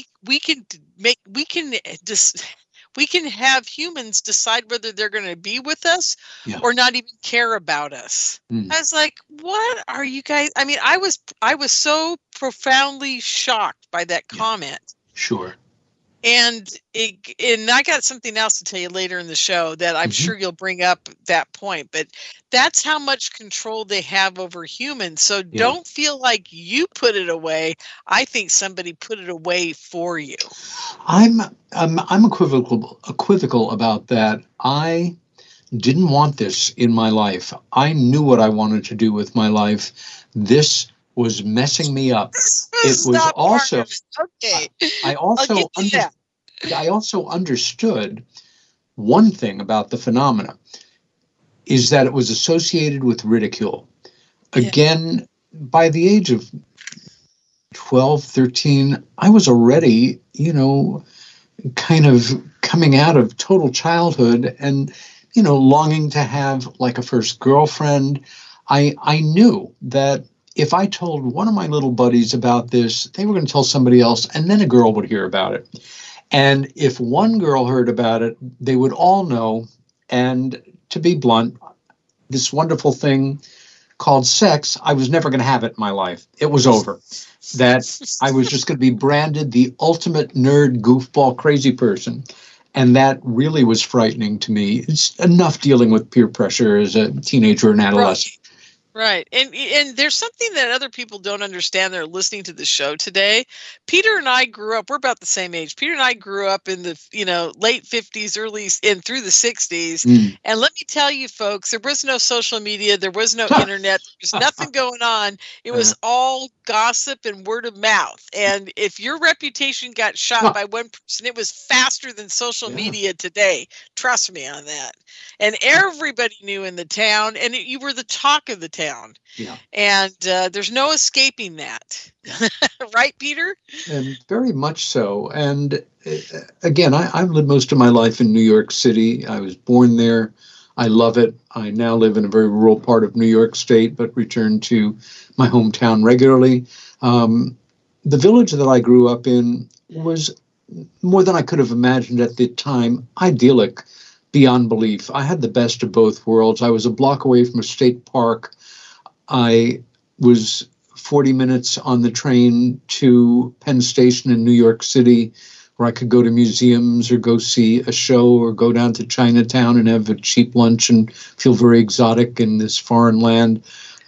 can have humans decide whether they're going to be with us or not even care about us. I was like, what are you guys? I mean, I was so profoundly shocked by that comment. Sure. And I got something else to tell you later in the show that I'm sure you'll bring up that point, but that's how much control they have over humans. So don't feel like you put it away. I think somebody put it away for you. I'm equivocal about that. I didn't want this in my life. I knew what I wanted to do with my life. This was messing me up. It was also okay. I also understood one thing about the phenomena is that it was associated with ridicule. Again, by the age of 12, 13, I was already, kind of coming out of total childhood and, longing to have like a first girlfriend. I knew that if I told one of my little buddies about this, they were going to tell somebody else, and then a girl would hear about it. And if one girl heard about it, they would all know. And to be blunt, this wonderful thing called sex, I was never going to have it in my life. It was over. That I was just going to be branded the ultimate nerd, goofball, crazy person. And that really was frightening to me. It's enough dealing with peer pressure as a teenager and adolescent. Right. And there's something that other people don't understand that are listening to the show today. Peter and I grew up, we're about the same age. Peter and I grew up in the, late 50s, early and through the 60s. And let me tell you, folks, there was no social media. There was no internet. There was nothing going on. It was all gossip and word of mouth. And if your reputation got shot by one person, it was faster than social media today. Trust me on that. And everybody knew in the town, and you were the talk of the town. And there's no escaping that. Right, Peter? And very much so. And again, I've lived most of my life in New York City. I was born there. I love it. I now live in a very rural part of New York State, but return to my hometown regularly. The village that I grew up in was more than I could have imagined at the time, idyllic beyond belief. I had the best of both worlds. I was a block away from a state park. I was 40 minutes on the train to Penn Station in New York City, where I could go to museums or go see a show or go down to Chinatown and have a cheap lunch and feel very exotic in this foreign land.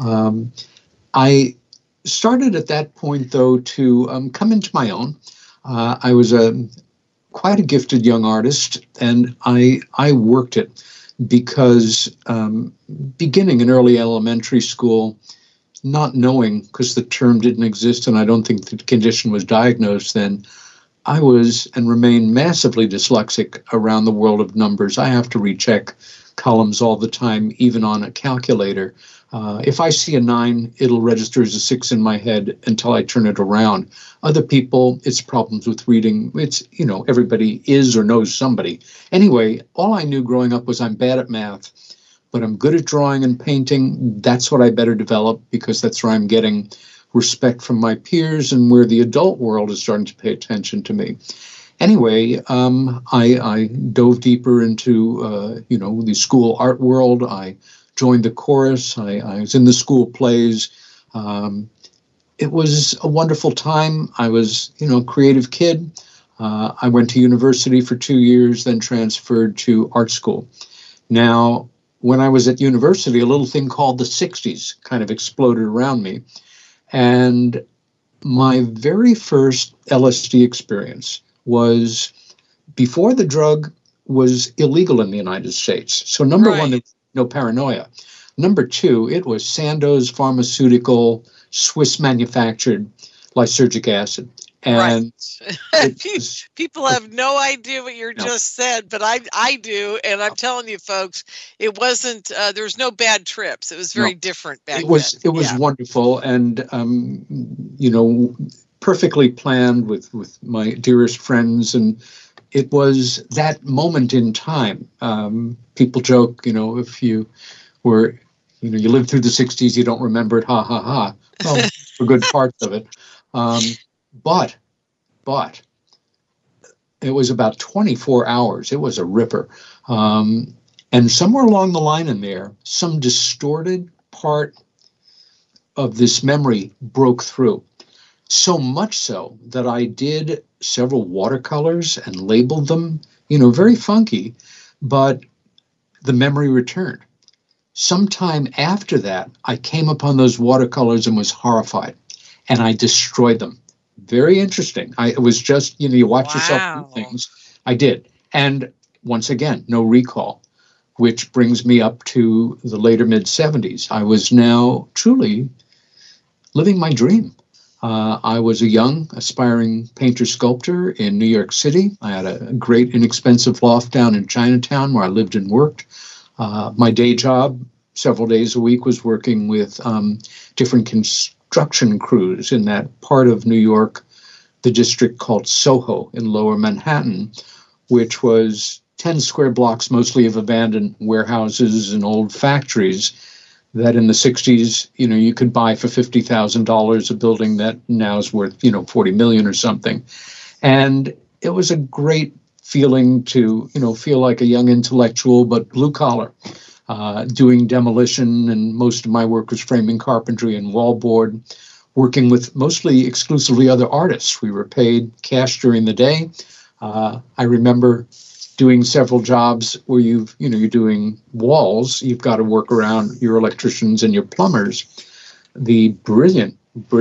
I started at that point, though, to come into my own. I was quite a gifted young artist, and I worked it because beginning in early elementary school, not knowing, because the term didn't exist and I don't think the condition was diagnosed then, I was and remain massively dyslexic around the world of numbers. I have to recheck columns all the time, even on a calculator. If I see a 9, it'll register as a 6 in my head until I turn it around. Other people, it's problems with reading. It's, everybody is or knows somebody. Anyway, all I knew growing up was I'm bad at math, but I'm good at drawing and painting. That's what I better develop, because that's where I'm getting respect from my peers and where the adult world is starting to pay attention to me. Anyway, I dove deeper into, the school art world. I joined the chorus. I was in the school plays. It was a wonderful time. I was, a creative kid. I went to university for 2 years, then transferred to art school. Now, when I was at university, a little thing called the 60s kind of exploded around me. And my very first LSD experience was before the drug was illegal in the United States. So number one, there was no paranoia. Number two, it was Sandoz Pharmaceutical, Swiss manufactured lysergic acid. And people have no idea what you just said, but I do. And I'm telling you, folks, it wasn't, there was no bad trips. It was very different back then. It was wonderful. And, perfectly planned with my dearest friends. And it was that moment in time. People joke, if you were, you lived through the 60s, you don't remember it, ha, ha, ha. Well, for good parts of it. But it was about 24 hours. It was a ripper. And somewhere along the line in there, some distorted part of this memory broke through. So much so that I did several watercolors and labeled them, very funky, but the memory returned. Sometime after that, I came upon those watercolors and was horrified, and I destroyed them. Very interesting. It was just, you watch yourself do things. I did. And once again, no recall, which brings me up to the later mid-70s. I was now truly living my dream. I was a young, aspiring painter-sculptor in New York City. I had a great, inexpensive loft down in Chinatown where I lived and worked. My day job, several days a week, was working with different construction crews in that part of New York, the district called Soho in Lower Manhattan, which was 10 square blocks, mostly of abandoned warehouses and old factories that in the 60s, you could buy for $50,000 a building that now is worth, $40 million or something. And it was a great feeling to, feel like a young intellectual, but blue collar, doing demolition. And most of my work was framing carpentry and wallboard, working with mostly exclusively other artists. We were paid cash during the day. I remember doing several jobs where you're doing walls. You've got to work around your electricians and your plumbers. The brilliant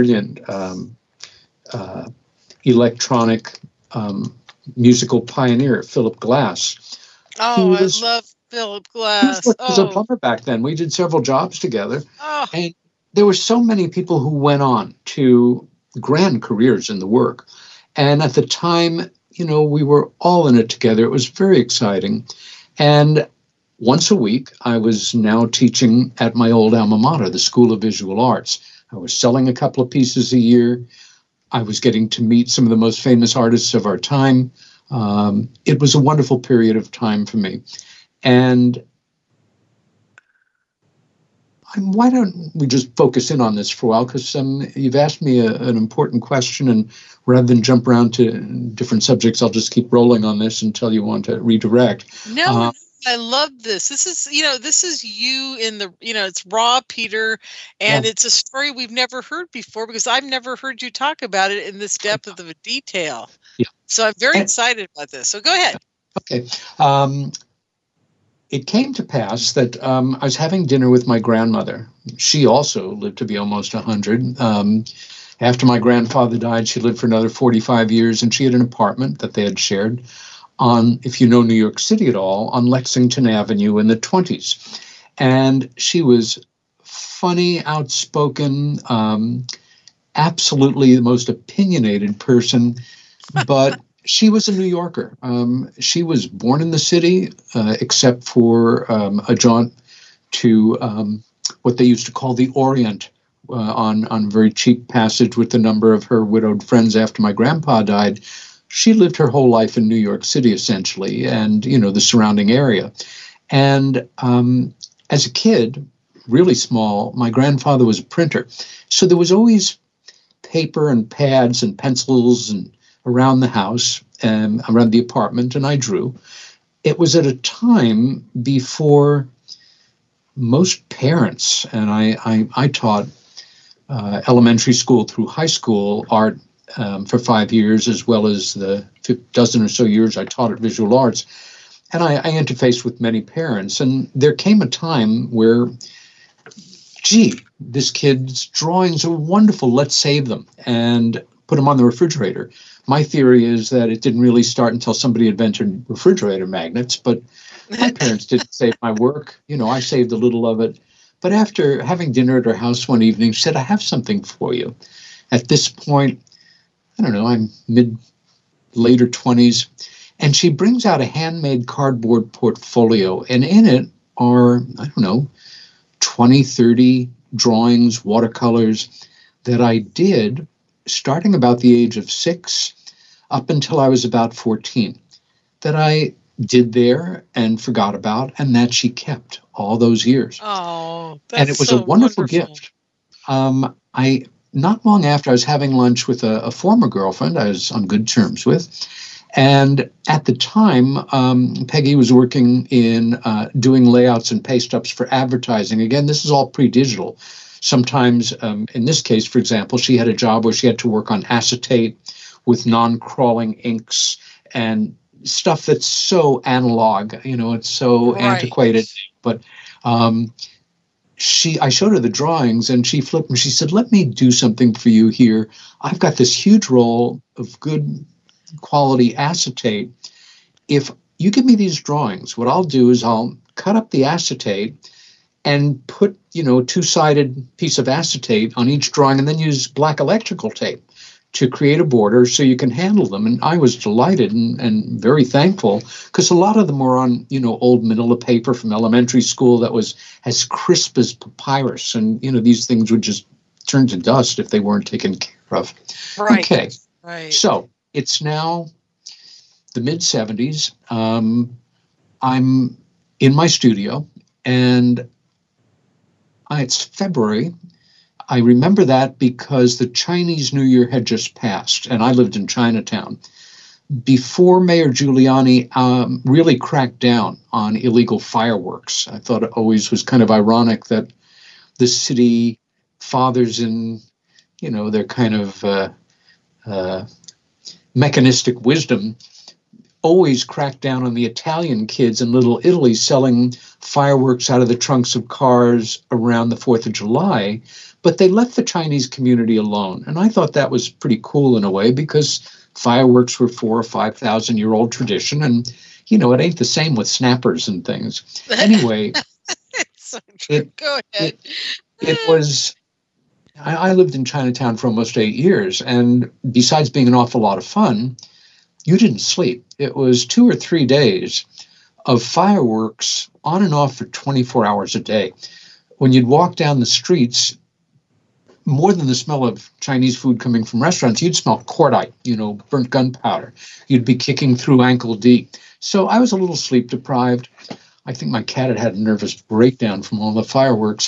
electronic musical pioneer, Philip Glass. Oh, I love Philip Glass. He was a plumber back then. We did several jobs together. And there were so many people who went on to grand careers in the work. And at the time, we were all in it together. It was very exciting. And once a week, I was now teaching at my old alma mater, the School of Visual Arts. I was selling a couple of pieces a year. I was getting to meet some of the most famous artists of our time. It was a wonderful period of time for me. And why don't we just focus in on this for a while? Because you've asked me an important question, and rather than jump around to different subjects, I'll just keep rolling on this until you want to redirect. No, I love this. This is you in the, it's raw, Peter, and it's a story we've never heard before because I've never heard you talk about it in this depth of a detail. Yeah. So I'm very excited about this. So go ahead. Okay. It came to pass that I was having dinner with my grandmother. She also lived to be almost 100. After my grandfather died, she lived for another 45 years, and she had an apartment that they had shared on, if you know New York City at all, on Lexington Avenue in the 20s. And she was funny, outspoken, absolutely the most opinionated person, but she was a New Yorker. She was born in the city, except for a jaunt to what they used to call the Orient, on very cheap passage with a number of her widowed friends after my grandpa died. She lived her whole life in New York City, essentially, and, the surrounding area. And as a kid, really small, my grandfather was a printer. So there was always paper and pads and pencils and around the house and around the apartment, and I drew. It was at a time before most parents, and I taught elementary school through high school art for 5 years, as well as the dozen or so years I taught at Visual Arts. And I interfaced with many parents. And there came a time where, this kid's drawings are wonderful. Let's save them and put them on the refrigerator. My theory is that it didn't really start until somebody invented refrigerator magnets, but my parents didn't save my work. I saved a little of it. But after having dinner at her house one evening, she said, I have something for you. At this point, I don't know, I'm later 20s, and she brings out a handmade cardboard portfolio, and in it are, 20, 30 drawings, watercolors that I did starting about the age of 6 up until I was about 14, that I did there and forgot about, and that she kept all those years. Oh, that's and it was so a wonderful wonderful gift. Not long after, I was having lunch with a former girlfriend I was on good terms with. And at the time, Peggy was working in doing layouts and paste ups for advertising. Again, this is all pre-digital. Sometimes, in this case, for example, she had a job where she had to work on acetate with non-crawling inks and stuff that's so analog, it's so antiquated. But I showed her the drawings, and she flipped and she said, let me do something for you here. I've got this huge roll of good quality acetate. If you give me these drawings, what I'll do is I'll cut up the acetate and put, a two-sided piece of acetate on each drawing, and then use black electrical tape to create a border so you can handle them. And I was delighted and very thankful, because a lot of them were on, old manila paper from elementary school that was as crisp as papyrus. And, these things would just turn to dust if they weren't taken care of. Right. Okay. Right. So it's now the mid-70s. I'm in my studio, and it's February. I remember that because the Chinese New Year had just passed, and I lived in Chinatown. Before Mayor Giuliani really cracked down on illegal fireworks, I thought it always was kind of ironic that the city fathers in, their kind of mechanistic wisdom always cracked down on the Italian kids in Little Italy selling fireworks out of the trunks of cars around the 4th of July. But they left the Chinese community alone. And I thought that was pretty cool in a way, because fireworks were 4,000 or 5,000-year-old tradition. And, it ain't the same with snappers and things. Anyway, So true. Go ahead. It was, I lived in Chinatown for almost 8 years. And besides being an awful lot of fun, you didn't sleep. It was 2 or 3 days of fireworks on and off for 24 hours a day. When you'd walk down the streets, more than the smell of Chinese food coming from restaurants, you'd smell cordite, burnt gunpowder. You'd be kicking through ankle deep. So I was a little sleep deprived. I think my cat had a nervous breakdown from all the fireworks.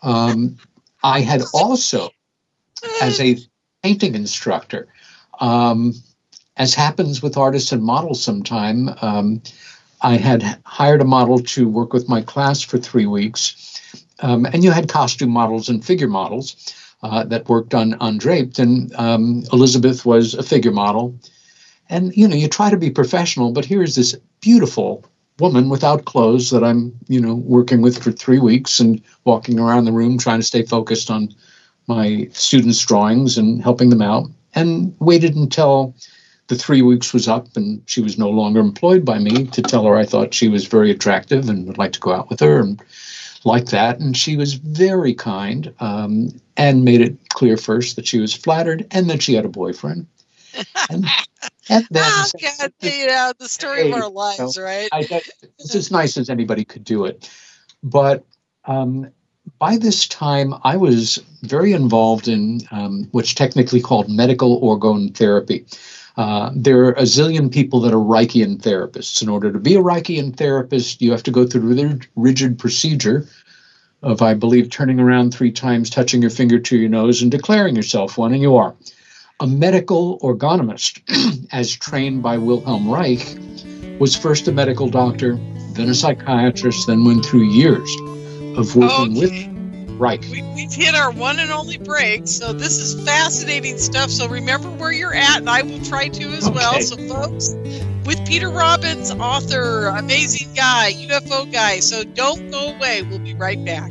I had also, as a painting instructor, as happens with artists and models sometime, I had hired a model to work with my class for 3 weeks. And you had costume models and figure models that worked on Undraped. And Elizabeth was a figure model. And, you try to be professional, but here's this beautiful woman without clothes that I'm, working with for 3 weeks and walking around the room trying to stay focused on my students' drawings and helping them out, and waited until the 3 weeks was up and she was no longer employed by me to tell her I thought she was very attractive and would like to go out with her and like that. And she was very kind and made it clear first that she was flattered and that she had a boyfriend. And then God, the story of our lives, right? It's as nice as anybody could do it. But by this time, I was very involved in what's technically called medical orgone therapy. There are a zillion people that are Reichian therapists. In order to be a Reichian therapist, you have to go through a rigid procedure of, I believe, turning around 3 times, touching your finger to your nose, and declaring yourself one, and you are. A medical orgonomist, as trained by Wilhelm Reich, was first a medical doctor, then a psychiatrist, then went through years of working with Reich. We've hit our one and only break, so this is fascinating stuff. So remember where you're at, and I will try to as well. So folks, with Peter Robbins, author, amazing guy, UFO guy. So don't go away. We'll be right back.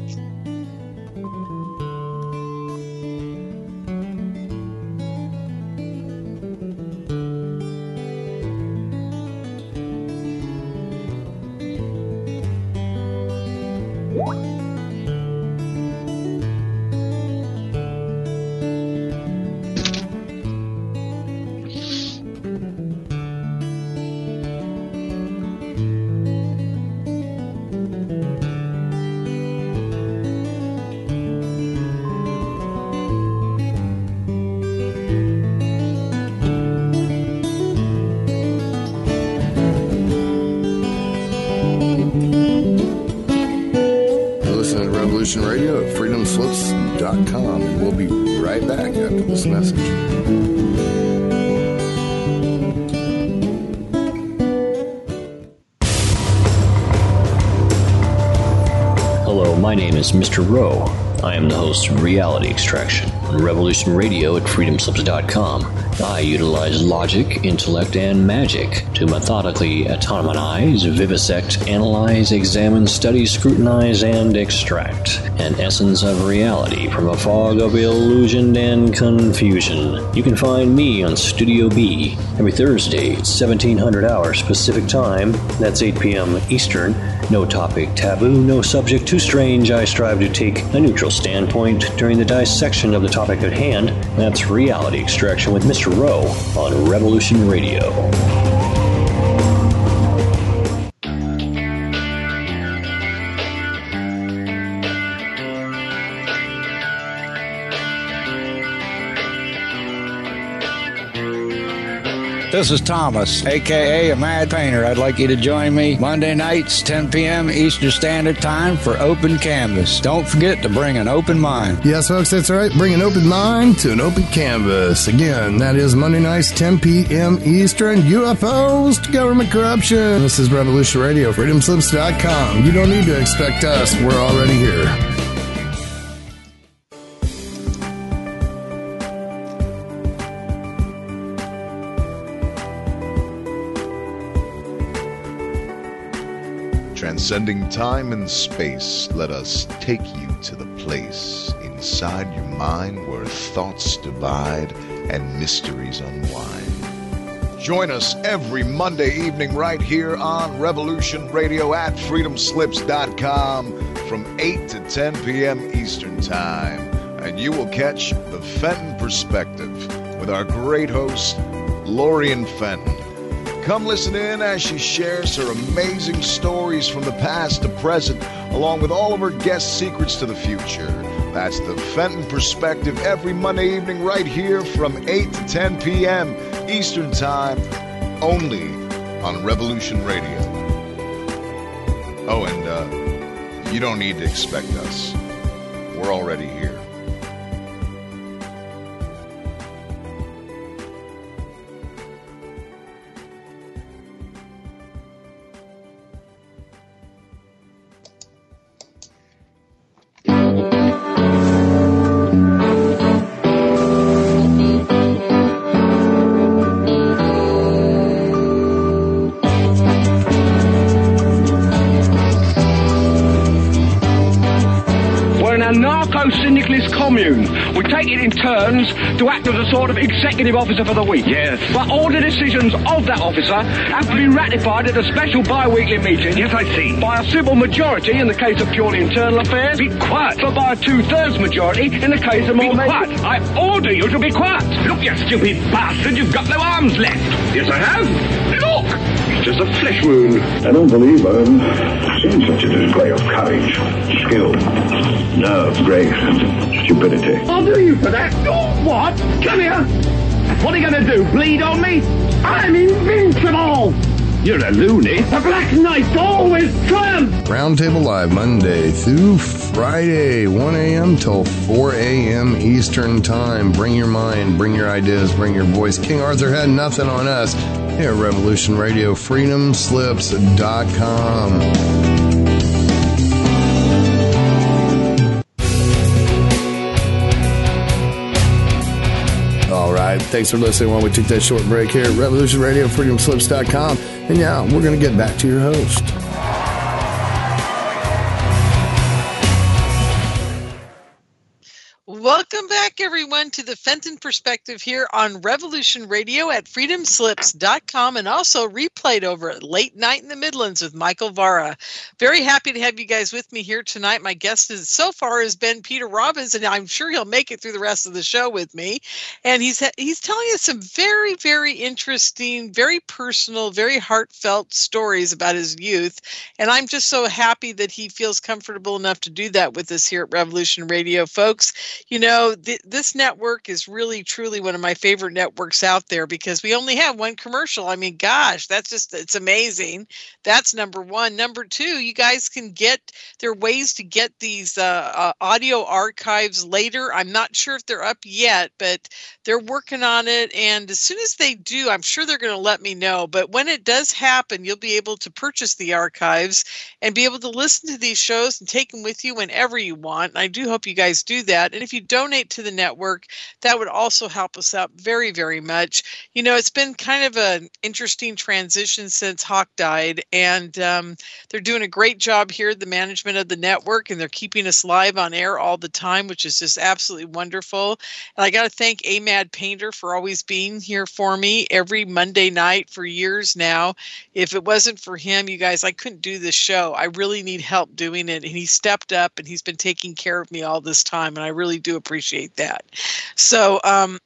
Radio at freedomslips.com, and we'll be right back after this message. Hello, my name is Mr. Rowe. I am the host of Reality Extraction on Revolution Radio at freedomslips.com. I utilize logic, intellect, and magic to methodically autonomize, vivisect, analyze, examine, study, scrutinize, and extract an essence of reality from a fog of illusion and confusion. You can find me on Studio B every Thursday at 1700 hours Pacific Time. That's 8 p.m. Eastern. No topic taboo, no subject too strange. I strive to take a neutral standpoint during the dissection of the topic at hand. That's Reality Extraction with Mr. Rowe on Revolution Radio. This is Thomas, a.k.a. a Mad Painter. I'd like you to join me Monday nights, 10 p.m. Eastern Standard Time for Open Canvas. Don't forget to bring an open mind. Yes, folks, that's right. Bring an open mind to an open canvas. Again, that is Monday nights, 10 p.m. Eastern. UFOs to government corruption. This is Revolution Radio, freedomslips.com. You don't need to expect us. We're already here. Transcending time and space, let us take you to the place inside your mind where thoughts divide and mysteries unwind. Join us every Monday evening right here on Revolution Radio at freedomslips.com from 8 to 10 p.m. Eastern Time. And you will catch the Fenton Perspective with our great host, Lorian Fenton. Come listen in as she shares her amazing stories from the past to present, along with all of her guest secrets to the future. That's the Fenton Perspective every Monday evening right here from 8 to 10 p.m. Eastern Time, only on Revolution Radio. Oh, and you don't need to expect us. We're already here. Narco-syndicalist commune. We take it in turns to act as a sort of executive officer for the week. Yes. But all the decisions of that officer have to be ratified at a special bi-weekly meeting. Yes, I see. By a civil majority in the case of purely internal affairs. Be quiet. But by a 2/3 majority in the case of more... Be quiet. I order you to be quiet. Look, you stupid bastard, you've got no arms left. Yes, I have. Look! It's just a flesh wound. I don't believe I've seen such a display of courage, skill, nerve, grace, and stupidity. I'll do you for that. Oh, what? Come here. What are you going to do, bleed on me? I'm invincible. You're a loony. The Black Knight always triumphs. Roundtable Live, Monday through Friday, 1 a.m. till 4 a.m. Eastern Time. Bring your mind, bring your ideas, bring your voice. King Arthur had nothing on us here at Revolution Radio, freedomslips.com. All right, thanks for listening while we took that short break here at Revolution Radio, freedomslips.com. And yeah, we're going to get back to your host. Welcome back, everyone, to the Fenton Perspective here on Revolution Radio at freedomslips.com and also replayed over at Late Night in the Midlands with Michael Vara. Very happy to have you guys with me here tonight. My guest so far has been Peter Robbins, and I'm sure he'll make it through the rest of the show with me. And he's telling us some very, very interesting, very personal, very heartfelt stories about his youth. And I'm just so happy that he feels comfortable enough to do that with us here at Revolution Radio, folks. You know, this network is really, truly one of my favorite networks out there because we only have one commercial. I mean, gosh, it's amazing. That's number one. Number two, you guys there are ways to get these audio archives later. I'm not sure if they're up yet, but they're working on it. And as soon as they do, I'm sure they're going to let me know. But when it does happen, you'll be able to purchase the archives and be able to listen to these shows and take them with you whenever you want. And I do hope you guys do that. And if you donate to the network, that would also help us out very, very much. You know, it's been kind of an interesting transition since Hawk died, and they're doing a great job here, the management of the network, and they're keeping us live on air all the time, which is just absolutely wonderful. And I got to thank Amad Painter for always being here for me every Monday night for years now. If it wasn't for him, you guys, I couldn't do this show. I really need help doing it, and he stepped up, and he's been taking care of me all this time, and I really do appreciate that. So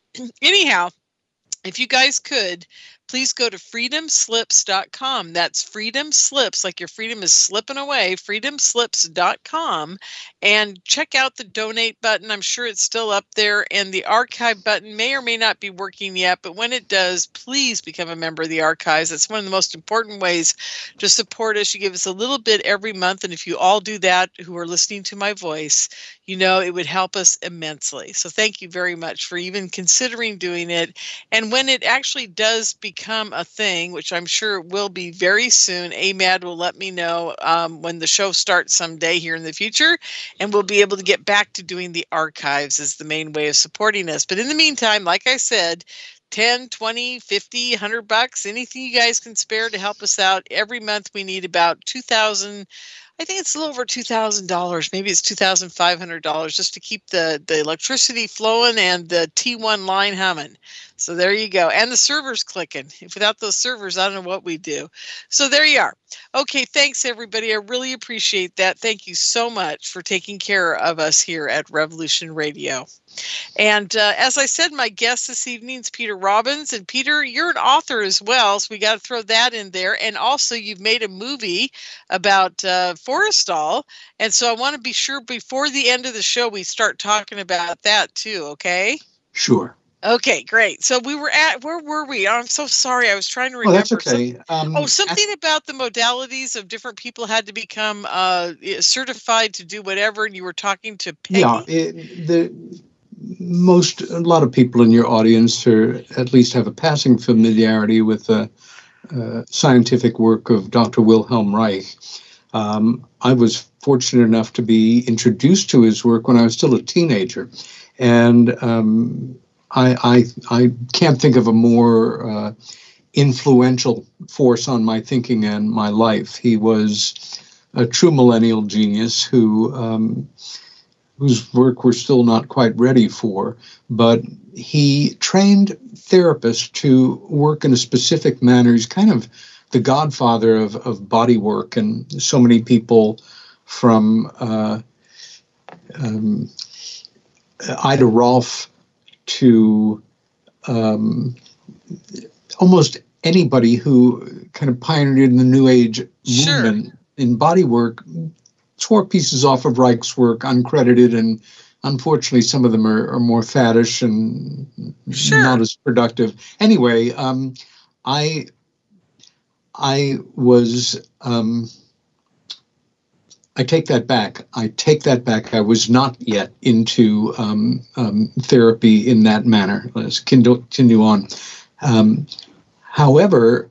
anyhow, if you guys could, please go to freedomslips.com. That's freedom slips, like your freedom is slipping away, freedomslips.com, and check out the donate button. I'm sure it's still up there, and the archive button may or may not be working yet, but when it does, please become a member of the archives. It's one of the most important ways to support us. You give us a little bit every month, and if you all do that who are listening to my voice, you know it would help us immensely. So thank you very much for even considering doing it. And when it actually does become a thing, which I'm sure it will be very soon, Amad will let me know when the show starts someday here in the future, and we'll be able to get back to doing the archives as the main way of supporting us. But in the meantime, like I said, 10, 20, 50, $100, anything you guys can spare to help us out. Every month we need about $2,000. I think it's a little over $2,000. Maybe it's $2,500 just to keep the electricity flowing and the T1 line humming. So there you go. And the servers clicking. Without those servers, I don't know what we do. So there you are. Okay, thanks, everybody. I really appreciate that. Thank you so much for taking care of us here at Revolution Radio. And as I said, my guest this evening is Peter Robbins. And Peter, you're an author as well, so we got to throw that in there. And also, you've made a movie about Forrestal. And so I want to be sure before the end of the show we start talking about that too, okay? Sure. Okay, great. So we were where were we? I'm so sorry. I was trying to Oh, remember. that's okay. Something about the modalities of different people had to become certified to do whatever, and you were talking to Peggy? Yeah, a lot of people in your audience at least have a passing familiarity with the scientific work of Dr. Wilhelm Reich. I was fortunate enough to be introduced to his work when I was still a teenager, and I can't think of a more influential force on my thinking and my life. He was a true millennial genius whose work we're still not quite ready for, but he trained therapists to work in a specific manner. He's kind of the godfather of body work, and so many people from Ida Rolf to almost anybody who kind of pioneered in the New Age movement in body work tore pieces off of Reich's work uncredited, and unfortunately some of them are more faddish and not as productive. Anyway, I take that back. I was not yet into therapy in that manner. Let's continue on. However,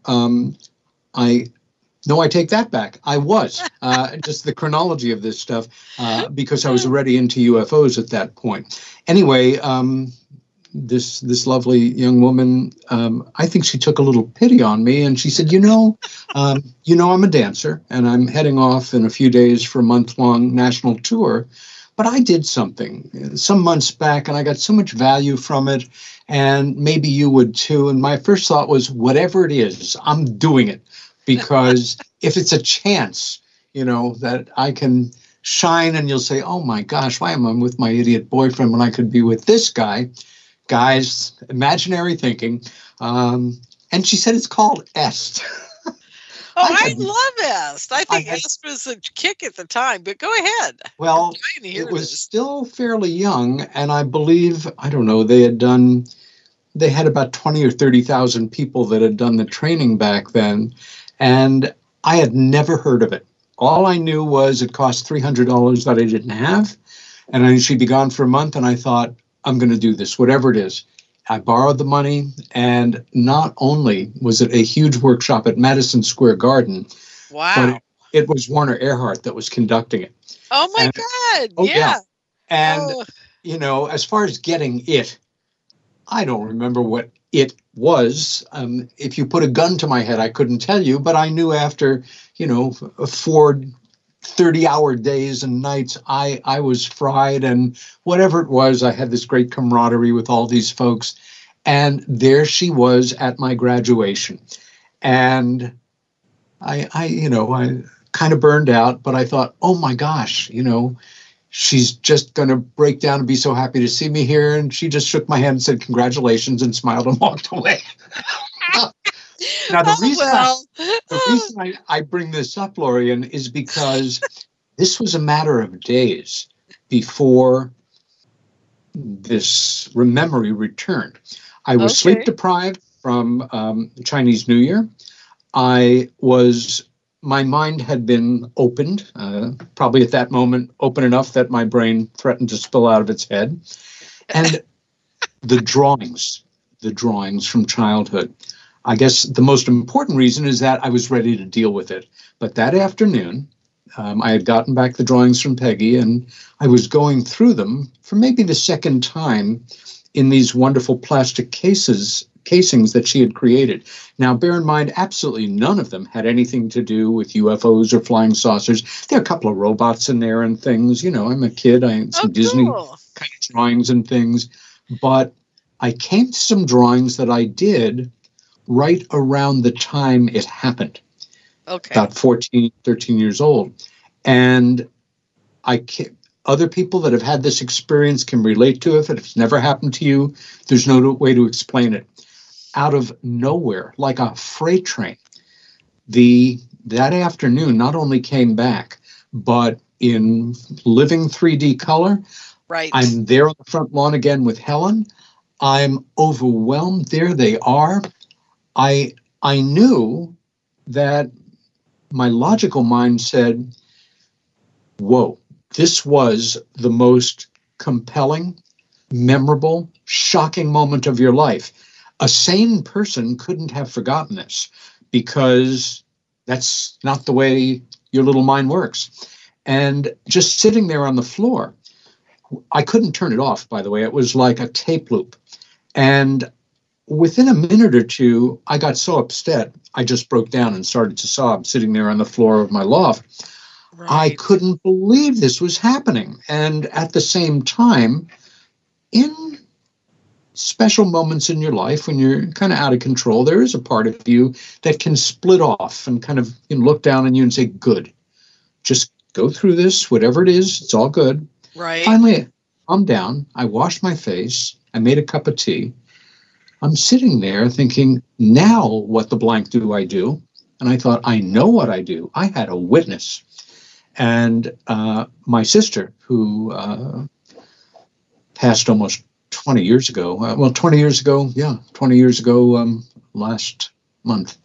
I take that back. I was just the chronology of this stuff because I was already into UFOs at that point. Anyway, this lovely young woman, I think she took a little pity on me, and she said, I'm a dancer, and I'm heading off in a few days for a month-long national tour, but I did something some months back, and I got so much value from it, and maybe you would too. And my first thought was, whatever it is, I'm doing it, because if it's a chance, that I can shine, and you'll say, oh my gosh, why am I with my idiot boyfriend when I could be with this guy? Guys, imaginary thinking. And she said it's called EST. I love EST. I think EST was a kick at the time, but go ahead. Well, it was still fairly young, and I believe, I don't know, they had about 20 or 30,000 people that had done the training back then, and I had never heard of it. All I knew was it cost $300 that I didn't have, and she'd be gone for a month, and I thought, I'm going to do this, whatever it is. I borrowed the money, and not only was it a huge workshop at Madison Square Garden, but it was Werner Erhard that was conducting it. Oh, my God. Oh, yeah. And, as far as getting it, I don't remember what it was. If you put a gun to my head, I couldn't tell you, but I knew after, 4 30-hour days and nights, I was fried, and whatever it was, I had this great camaraderie with all these folks. And there she was at my graduation. And I kind of burned out, but I thought, oh my gosh, she's just going to break down and be so happy to see me here. And she just shook my hand and said, congratulations, and smiled and walked away. Now, the reason I bring this up, Lorian, is because this was a matter of days before this memory returned. I was sleep deprived from Chinese New Year. My mind had been opened, probably at that moment, open enough that my brain threatened to spill out of its head. And the drawings from childhood. I guess the most important reason is that I was ready to deal with it. But that afternoon, I had gotten back the drawings from Peggy, and I was going through them for maybe the second time in these wonderful plastic casings that she had created. Now, bear in mind, absolutely none of them had anything to do with UFOs or flying saucers. There are a couple of robots in there and things. I'm a kid. I had some Disney kind of drawings and things. But I came to some drawings that I did right around the time it happened. About 14, 13 years old. And other people that have had this experience can relate to it. If it's never happened to you, there's no way to explain it. Out of nowhere, like a freight train, that afternoon not only came back, but in living 3D color. Right. I'm there on the front lawn again with Helen. I'm overwhelmed. There they are. I knew that my logical mind said, whoa, this was the most compelling, memorable, shocking moment of your life. A sane person couldn't have forgotten this because that's not the way your little mind works. And just sitting there on the floor, I couldn't turn it off, by the way. It was like a tape loop. And within a minute or two, I got so upset, I just broke down and started to sob sitting there on the floor of my loft. Right. I couldn't believe this was happening. And at the same time, in special moments in your life when you're kind of out of control, there is a part of you that can split off and kind of look down on you and say, good, just go through this, whatever it is, it's all good. Right. Finally, I'm down. I washed my face. I made a cup of tea. I'm sitting there thinking, now what the blank do I do? And I thought, I know what I do. I had a witness. And my sister, who passed almost 20 years ago, 20 years ago, last month.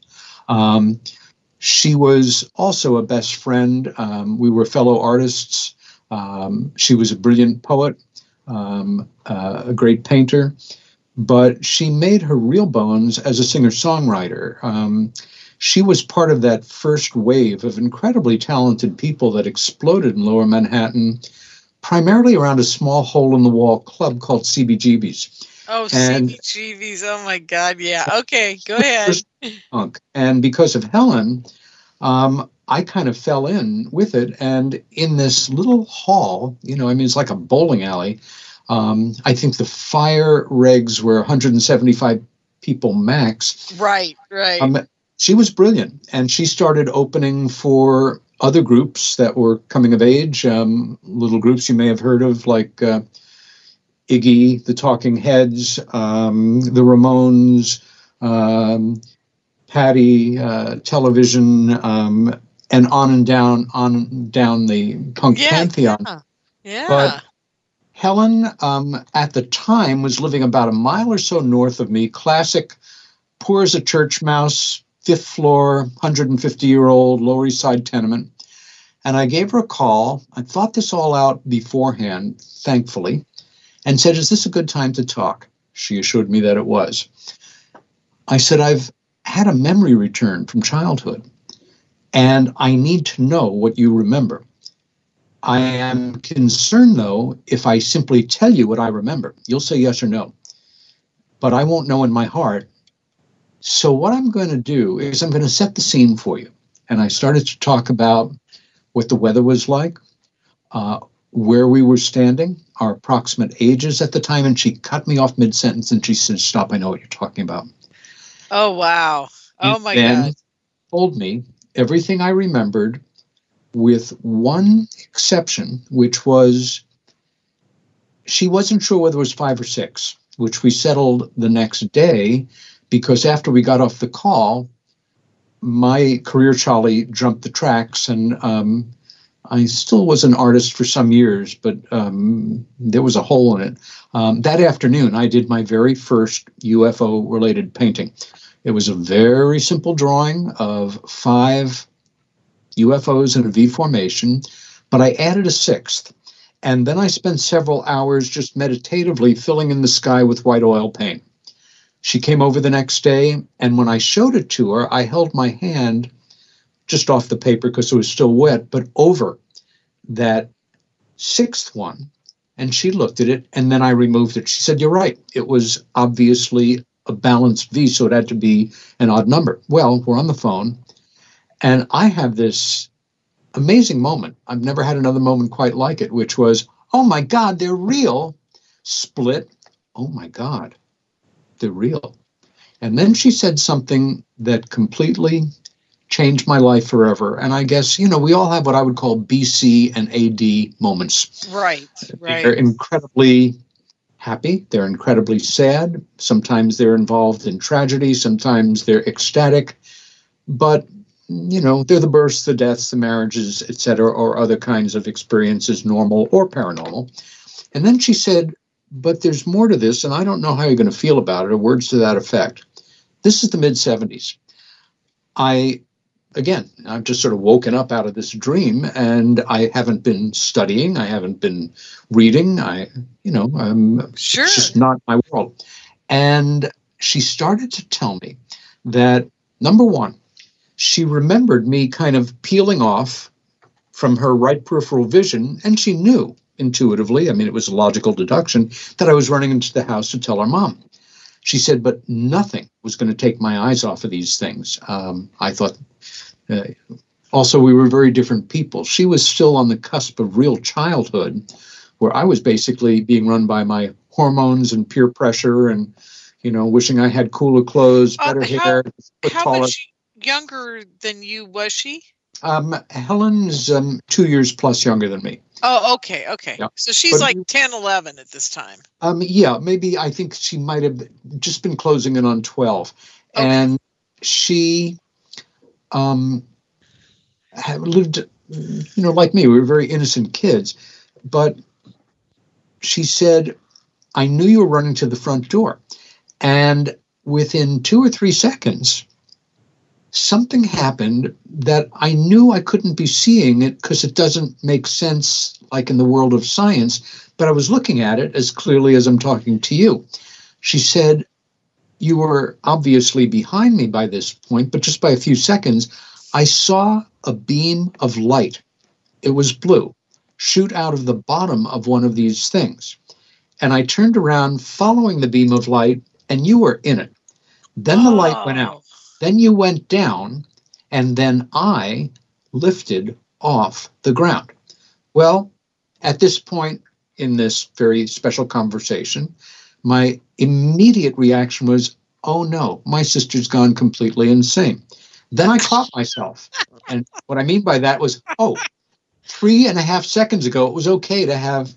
She was also a best friend. We were fellow artists. She was a brilliant poet, a great painter, but she made her real bones as a singer-songwriter. She was part of that first wave of incredibly talented people that exploded in Lower Manhattan, primarily around a small hole-in-the-wall club called CBGB's. Oh, CBGB's. Oh, my God. Yeah. Okay, go ahead. And because of Helen, I kind of fell in with it. And in this little hall, it's like a bowling alley. I think the fire regs were 175 people max. Right. She was brilliant. And she started opening for other groups that were coming of age, little groups you may have heard of, like Iggy, the Talking Heads, the Ramones, Patty, Television, and on down the punk pantheon. Yeah. But Helen, at the time, was living about a mile or so north of me, classic, poor as a church mouse, 5th floor, 150-year-old Lower East Side tenement. And I gave her a call. I thought this all out beforehand, thankfully, and said, is this a good time to talk? She assured me that it was. I said, I've had a memory return from childhood, and I need to know what you remember. I am concerned, though, if I simply tell you what I remember. You'll say yes or no, but I won't know in my heart. So what I'm going to do is I'm going to set the scene for you. And I started to talk about what the weather was like, where we were standing, our approximate ages at the time, and she cut me off mid-sentence and she said, stop, I know what you're talking about. Oh, wow. Oh, my God. And told me everything I remembered with one exception, which was she wasn't sure whether it was 5 or 6, which we settled the next day because after we got off the call, my career trolley jumped the tracks, and I still was an artist for some years, but there was a hole in it. That afternoon, I did my very first UFO-related painting. It was a very simple drawing of 5 UFOs in a V formation, but I added a 6th. And then I spent several hours just meditatively filling in the sky with white oil paint. She came over the next day, and when I showed it to her, I held my hand just off the paper because it was still wet, but over that 6th one, and she looked at it, and then I removed it. She said, you're right. It was obviously a balanced V, so it had to be an odd number. Well, we're on the phone, and I have this amazing moment. I've never had another moment quite like it, which was, oh, my God, they're real. Split. Oh, my God. They're real. And then she said something that completely changed my life forever. And I guess, we all have what I would call BC and AD moments. Right. They're incredibly happy. They're incredibly sad. Sometimes they're involved in tragedy. Sometimes they're ecstatic. But, they're the births, the deaths, the marriages, etc., or other kinds of experiences, normal or paranormal. And then she said, but there's more to this, and I don't know how you're going to feel about it, or words to that effect. This is the mid-'70s. I've just sort of woken up out of this dream, and I haven't been studying. I haven't been reading. It's just not my world. And she started to tell me that, number one, she remembered me kind of peeling off from her right peripheral vision, and she knew intuitively, I mean, it was a logical deduction, that I was running into the house to tell her mom. She said, but nothing was going to take my eyes off of these things. I thought, also, we were very different people. She was still on the cusp of real childhood, where I was basically being run by my hormones and peer pressure and, wishing I had cooler clothes, better hair. How much younger than you was she? Helen's 2 years plus younger than me. Oh, okay. Yeah. So she's like 10, 11 at this time. Yeah, maybe I think she might have just been closing in on 12. Okay. And she lived, like me, we were very innocent kids. But she said, I knew you were running to the front door. And within 2 or 3 seconds, something happened that I knew I couldn't be seeing it because it doesn't make sense like in the world of science, but I was looking at it as clearly as I'm talking to you. She said, you were obviously behind me by this point, but just by a few seconds, I saw a beam of light. It was blue, shoot out of the bottom of one of these things. And I turned around following the beam of light, and you were in it. Then the light went out. Then you went down, and then I lifted off the ground. Well, at this point in this very special conversation, my immediate reaction was, oh no, my sister's gone completely insane. Then I caught myself. And what I mean by that was, 3.5 seconds ago, it was okay to have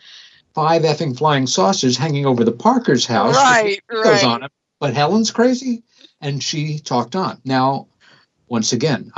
5 effing flying saucers hanging over the Parker's house. Right. On it. But Helen's crazy. And she talked on. Now, once again,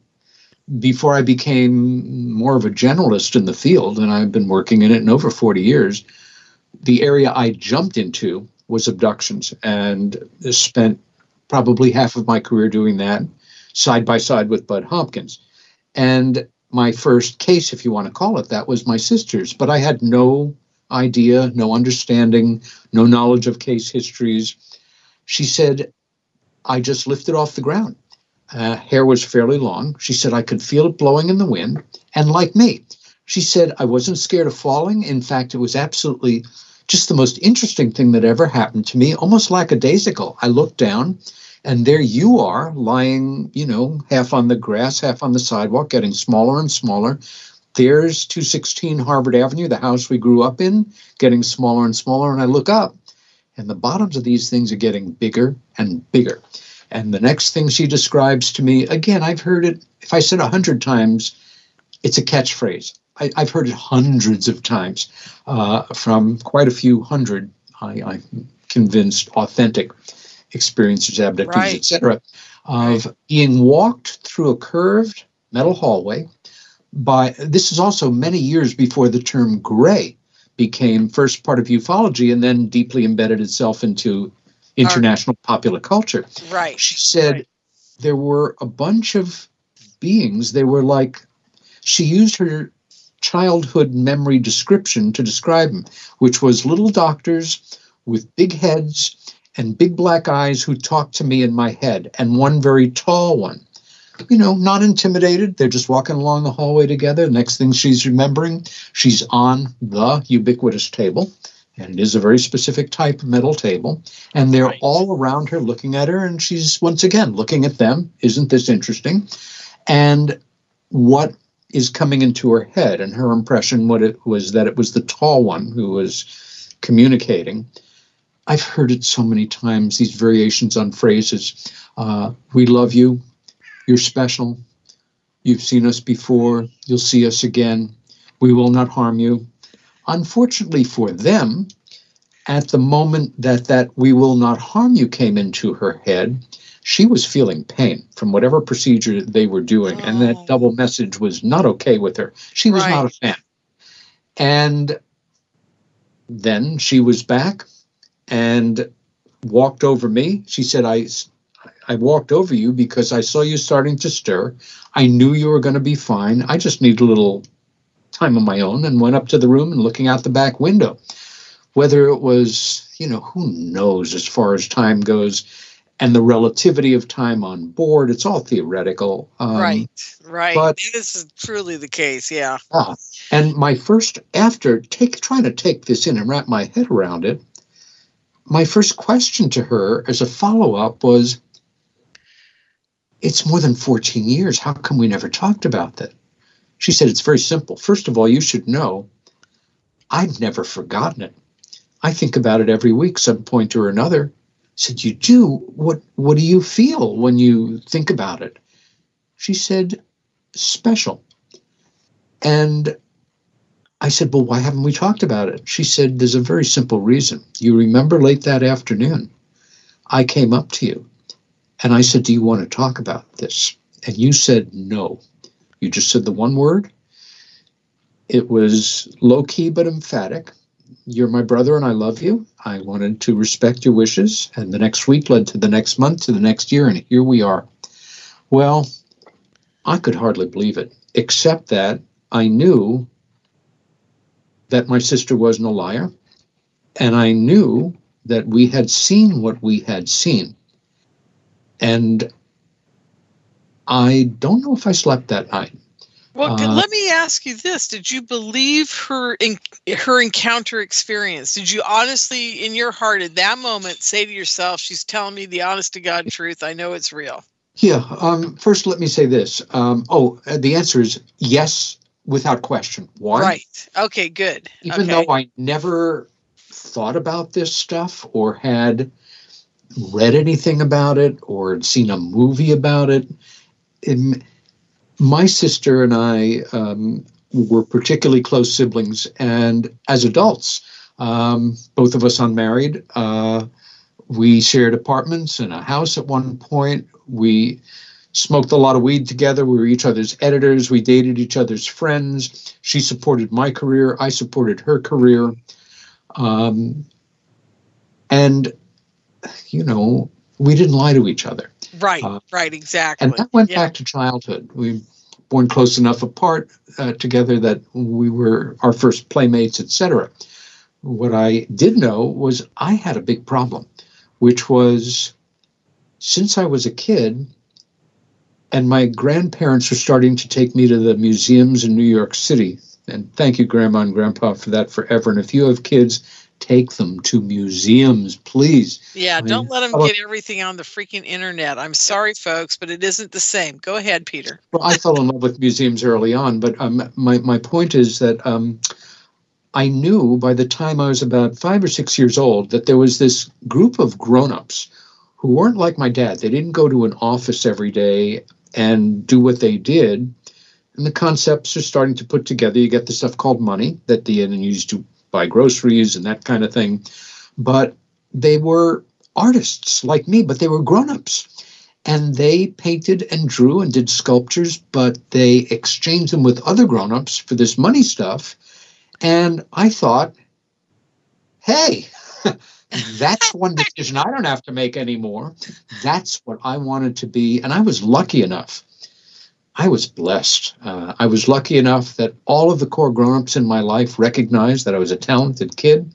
before I became more of a generalist in the field, and I've been working in it in over 40 years, the area I jumped into was abductions, and spent probably half of my career doing that side by side with Bud Hopkins. And my first case, if you want to call it that, was my sister's, but I had no idea, no understanding, no knowledge of case histories. She said, I just lifted off the ground. Hair was fairly long. She said, I could feel it blowing in the wind. And like me, she said, I wasn't scared of falling. In fact, it was absolutely just the most interesting thing that ever happened to me, almost lackadaisical. I looked down, and there you are, lying, half on the grass, half on the sidewalk, getting smaller and smaller. There's 216 Harvard Avenue, the house we grew up in, getting smaller and smaller. And I look up, and the bottoms of these things are getting bigger and bigger. And the next thing she describes to me, again, I've heard it, if I said 100 times, it's a catchphrase. I've heard it hundreds of times from quite a few hundred, I'm convinced, authentic experiences, abductees, etc., of being walked through a curved metal hallway this is also many years before the term gray became first part of ufology and then deeply embedded itself into international popular culture. Right. She said there were a bunch of beings. They were like, she used her childhood memory description to describe them, which was little doctors with big heads and big black eyes who talked to me in my head, and one very tall one. Not intimidated. They're just walking along the hallway together. Next thing she's remembering, she's on the ubiquitous table, and it is a very specific type of metal table, and they're all around her looking at her, and she's once again looking at them. Isn't this interesting? And what is coming into her head, and her impression that it was the tall one who was communicating. I've heard it so many times, these variations on phrases. We love you. You're special. You've seen us before. You'll see us again. We will not harm you. Unfortunately for them, at the moment that we will not harm you came into her head, she was feeling pain from whatever procedure they were doing. And that double message was not okay with her. She was not a fan. And then she was back and walked over me. She said, I walked over you because I saw you starting to stir. I knew you were going to be fine. I just need a little time of my own, and went up to the room and looking out the back window. Whether it was, who knows as far as time goes and the relativity of time on board, it's all theoretical. Right. But This is truly the case, yeah. And my first, after trying to take this in and wrap my head around it, my first question to her as a follow-up was, it's more than 14 years. How come we never talked about that? She said, it's very simple. First of all, you should know, I've never forgotten it. I think about it every week, some point or another. I said, you do? What do you feel when you think about it? She said, special. And I said, well, why haven't we talked about it? She said, there's a very simple reason. You remember late that afternoon, I came up to you and I said, do you want to talk about this? And you said, no. You just said the one word. It was low-key but emphatic. You're my brother and I love you. I wanted to respect your wishes. And the next week led to the next month, to the next year, and here we are. Well, I could hardly believe it, except that I knew that my sister wasn't a liar, and I knew that we had seen what we had seen. And I don't know if I slept that night. Well, let me ask you this. Did you believe her encounter experience? Did you honestly, in your heart at that moment, say to yourself, she's telling me the honest to God truth. I know it's real. Yeah. First, let me say this. The answer is yes, without question. Why? Right. Okay, good. Even though I never thought about this stuff or had read anything about it or had seen a movie about it, my sister and I were particularly close siblings, and as adults, both of us unmarried, we shared apartments and a house at one point. We smoked a lot of weed together. We were each other's editors. We dated each other's friends. She supported my career. I supported her career. And, we didn't lie to each other. Right, right, exactly. And that went back to childhood. We were born close enough apart together that we were our first playmates, etc. What I did know was I had a big problem, which was since I was a kid and my grandparents were starting to take me to the museums in New York City, and thank you, Grandma and Grandpa, for that forever. And if you have kids, take them to museums, please. Yeah, don't let them get everything on the freaking internet. I'm sorry, folks, but it isn't the same. Go ahead, Peter. Well, I fell in love with museums early on, but my point is that I knew by the time I was about 5 or 6 years old that there was this group of grown-ups who weren't like my dad. They didn't go to an office every day and do what they did. And the concepts are starting to put together. You get the stuff called money that the end used to buy groceries and that kind of thing. But they were artists like me, but they were grown-ups. And they painted and drew and did sculptures, but they exchanged them with other grown-ups for this money stuff. And I thought, hey, that's one decision I don't have to make anymore. That's what I wanted to be. And I was lucky enough. I was blessed. I was lucky enough that all of the core grown-ups in my life recognized that I was a talented kid,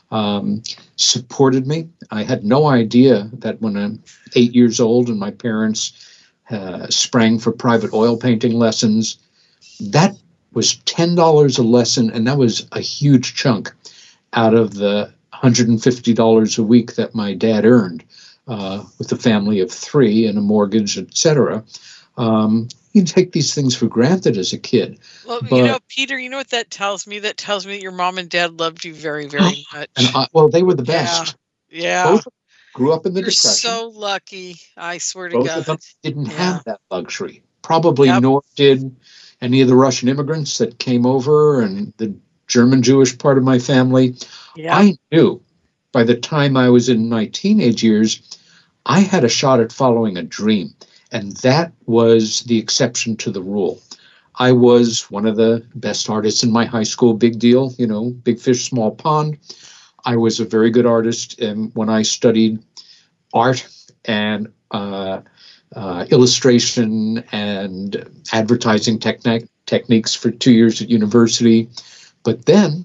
supported me. I had no idea that when I'm 8 years old and my parents sprang for private oil painting lessons, that was $10 a lesson, and that was a huge chunk out of the $150 a week that my dad earned with a family of 3 and a mortgage, etc. You take these things for granted as a kid. Well, but, Peter, you know what that tells me? That tells me that your mom and dad loved you very, very much. And well, they were the best. Yeah. Both grew up in the You're Depression. So lucky. I swear to Both God. of them didn't have that luxury. Probably nor did any of the Russian immigrants that came over and the German Jewish part of my family. Yeah. I knew by the time I was in my teenage years, I had a shot at following a dream. And that was the exception to the rule. I was one of the best artists in my high school. Big deal, you know, big fish, small pond. I was a very good artist, and when I studied art and illustration and advertising techniques for 2 years at university. But then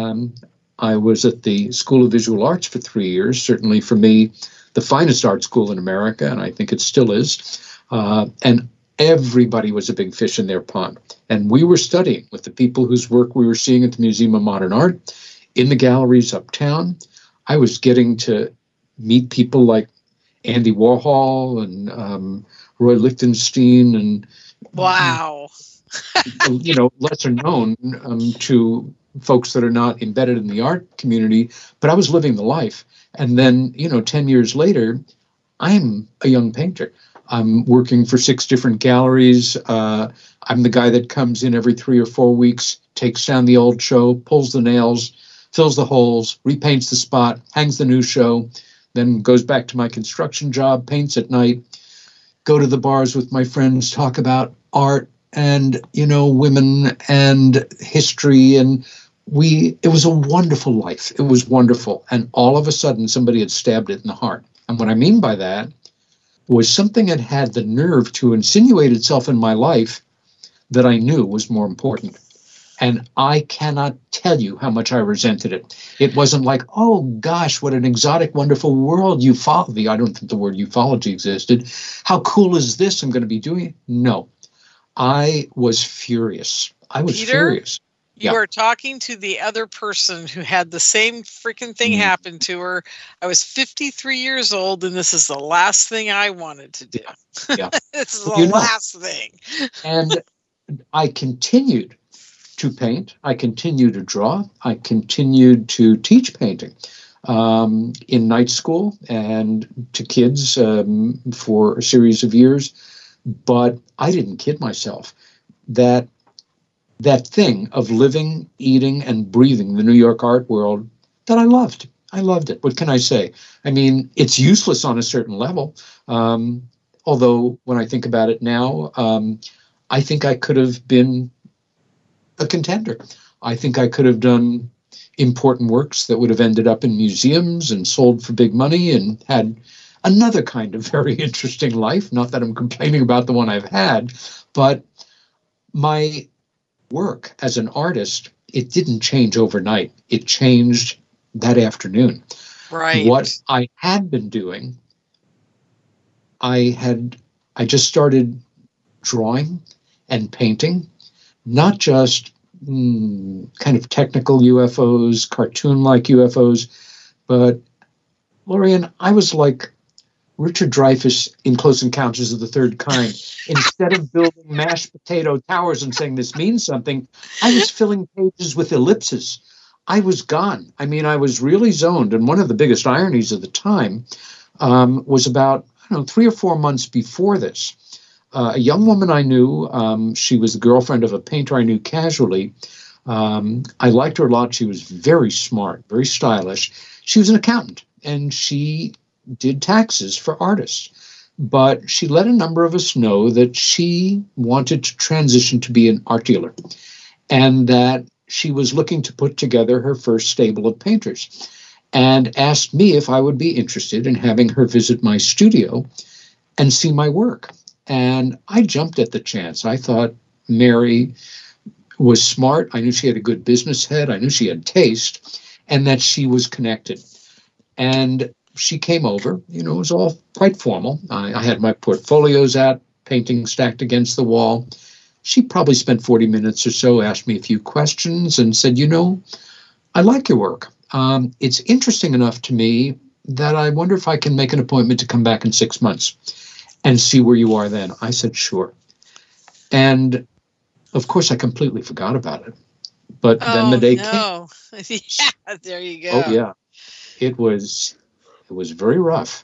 I was at the School of Visual Arts for 3 years, certainly for me, the finest art school in America, and I think it still is. And everybody was a big fish in their pond. And we were studying with the people whose work we were seeing at the Museum of Modern Art, in the galleries uptown. I was getting to meet people like Andy Warhol and Roy Lichtenstein and wow, you know, lesser known to folks that are not embedded in the art community. But I was living the life. And then, you know, 10 years later, I'm a young painter. I'm working for 6 different galleries. I'm the guy that comes in every 3 or 4 weeks, takes down the old show, pulls the nails, fills the holes, repaints the spot, hangs the new show, then goes back to my construction job, paints at night, go to the bars with my friends, talk about art and, you know, women and history. And it was a wonderful life. It was wonderful. And all of a sudden, somebody had stabbed it in the heart. And what I mean by that was something that had the nerve to insinuate itself in my life that I knew was more important. And I cannot tell you how much I resented it. It wasn't like, oh, gosh, what an exotic, wonderful world ufology. I don't think the word ufology existed. How cool is this? I'm going to be doing it. No, I was furious. I was furious. You are talking to the other person who had the same freaking thing happen to her. I was 53 years old, and this is the last thing I wanted to do. Yeah. This is the last thing. And I continued to paint. I continued to draw. I continued to teach painting in night school and to kids for a series of years. But I didn't kid myself. That thing of living, eating, and breathing the New York art world that I loved. I loved it. What can I say? I mean, it's useless on a certain level. Although when I think about it now, I think I could have been a contender. I think I could have done important works that would have ended up in museums and sold for big money and had another kind of very interesting life. Not that I'm complaining about the one I've had, but my work as an artist, it didn't change overnight. It changed that afternoon. Right. What I had been doing, I just started drawing and painting, not just kind of technical UFOs, cartoon-like UFOs, but Lorian, I was like Richard Dreyfuss in Close Encounters of the Third Kind. Instead of building mashed potato towers and saying this means something, I was filling pages with ellipses. I was gone. I mean, I was really zoned. And one of the biggest ironies of the time was about 3 or 4 months before this. A young woman I knew, she was the girlfriend of a painter I knew casually. I liked her a lot. She was very smart, very stylish. She was an accountant, and she did taxes for artists. But she let a number of us know that she wanted to transition to be an art dealer, and that she was looking to put together her first stable of painters, and asked me if I would be interested in having her visit my studio and see my work. And I jumped at the chance. I thought Mary was smart. I knew she had a good business head. I knew she had taste, and that she was connected. And she came over. It was all quite formal. I had my portfolios out, painting stacked against the wall. She probably spent 40 minutes or so, asked me a few questions, and said, I like your work. It's interesting enough to me that I wonder if I can make an appointment to come back in 6 months and see where you are then. I said, sure. And of course, I completely forgot about it. But then the day came. Yeah, there you go. Oh, yeah. It was very rough.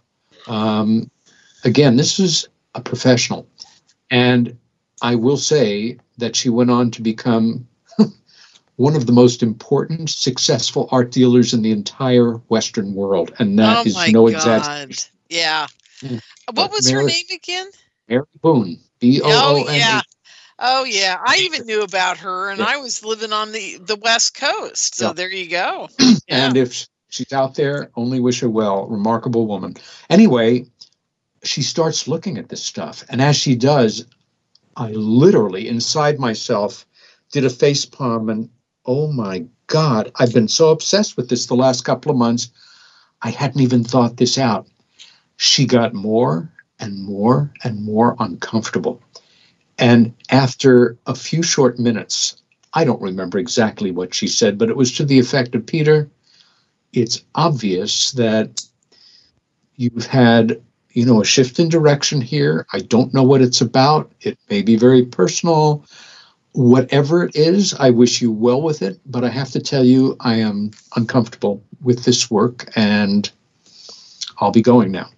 Again, this was a professional. And I will say that she went on to become one of the most important, successful art dealers in the entire Western world. And that is no exaggeration. Yeah. What was her name again? Mary Boone. Boone. Oh, yeah. Oh yeah, I even knew about her, and I was living on the West Coast. So there you go. And if she's out there, only wish her well. Remarkable woman. Anyway, she starts looking at this stuff, and as she does, I literally inside myself did a facepalm, and oh my God, I've been so obsessed with this the last couple of months. I hadn't even thought this out. She got more and more and more uncomfortable. And after a few short minutes, I don't remember exactly what she said, but it was to the effect of, Peter, it's obvious that you've had, a shift in direction here. I don't know what it's about. It may be very personal. Whatever it is, I wish you well with it, but I have to tell you, I am uncomfortable with this work, and I'll be going now.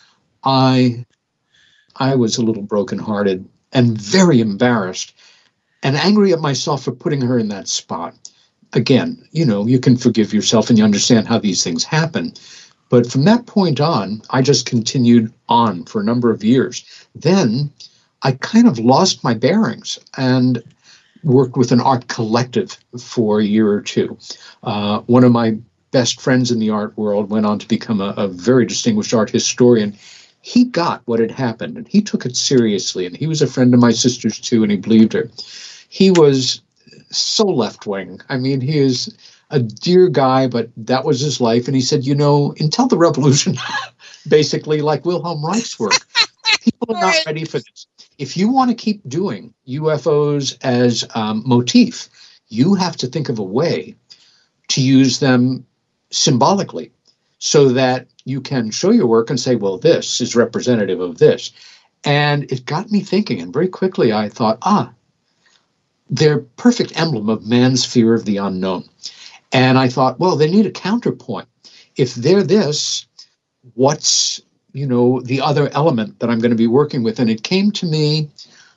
I was a little brokenhearted and very embarrassed and angry at myself for putting her in that spot. Again, you can forgive yourself and you understand how these things happen. But from that point on, I just continued on for a number of years. Then I kind of lost my bearings and worked with an art collective for a year or two. One of my best friends in the art world went on to become a very distinguished art historian. He got what had happened, and he took it seriously, and he was a friend of my sister's too, and he believed her. He was so left-wing. I mean, he is a dear guy, but that was his life. And he said, until the revolution, basically like Wilhelm Reich's work, people are not ready for this. If you want to keep doing UFOs as motif, you have to think of a way to use them symbolically so that you can show your work and say, well, this is representative of this. And it got me thinking. And very quickly I thought, they're perfect emblem of man's fear of the unknown. And I thought, well, they need a counterpoint. If they're this, what's, the other element that I'm going to be working with? And it came to me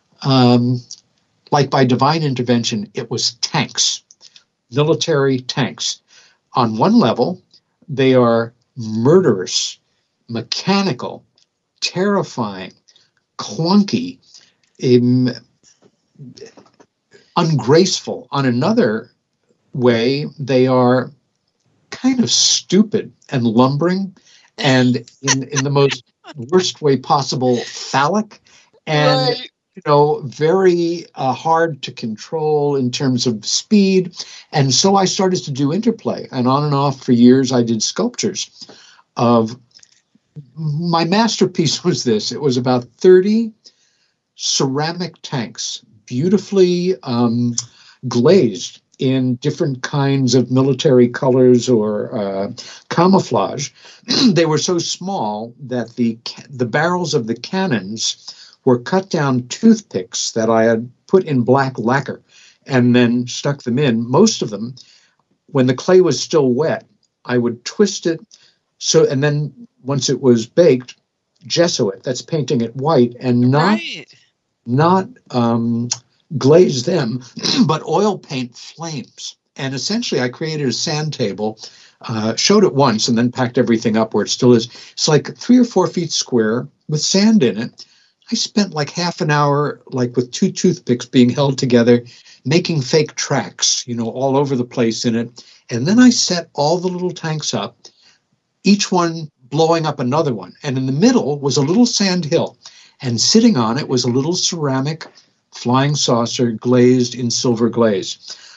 like by divine intervention. It was tanks, military tanks. On one level, they are murderous, mechanical, terrifying, clunky, ungraceful. On another way, they are kind of stupid and lumbering and in the most worst way possible, phallic and very hard to control in terms of speed. And so I started to do interplay, and on and off for years I did sculptures of my masterpiece was this. It was about 30 ceramic tanks, beautifully glazed in different kinds of military colors or camouflage. They were so small that the barrels of the cannons were cut down toothpicks that I had put in black lacquer and then stuck them in. Most of them, when the clay was still wet, I would twist it. So, and then once it was baked, gesso it. That's painting it white, and not glaze them, but oil paint flames. And essentially, I created a sand table, showed it once, and then packed everything up where it still is. It's like 3 or 4 feet square with sand in it. I spent like half an hour, like with 2 toothpicks being held together, making fake tracks, all over the place in it. And then I set all the little tanks up, each one blowing up another one. And in the middle was a little sand hill. And sitting on it was a little ceramic flying saucer glazed in silver glaze.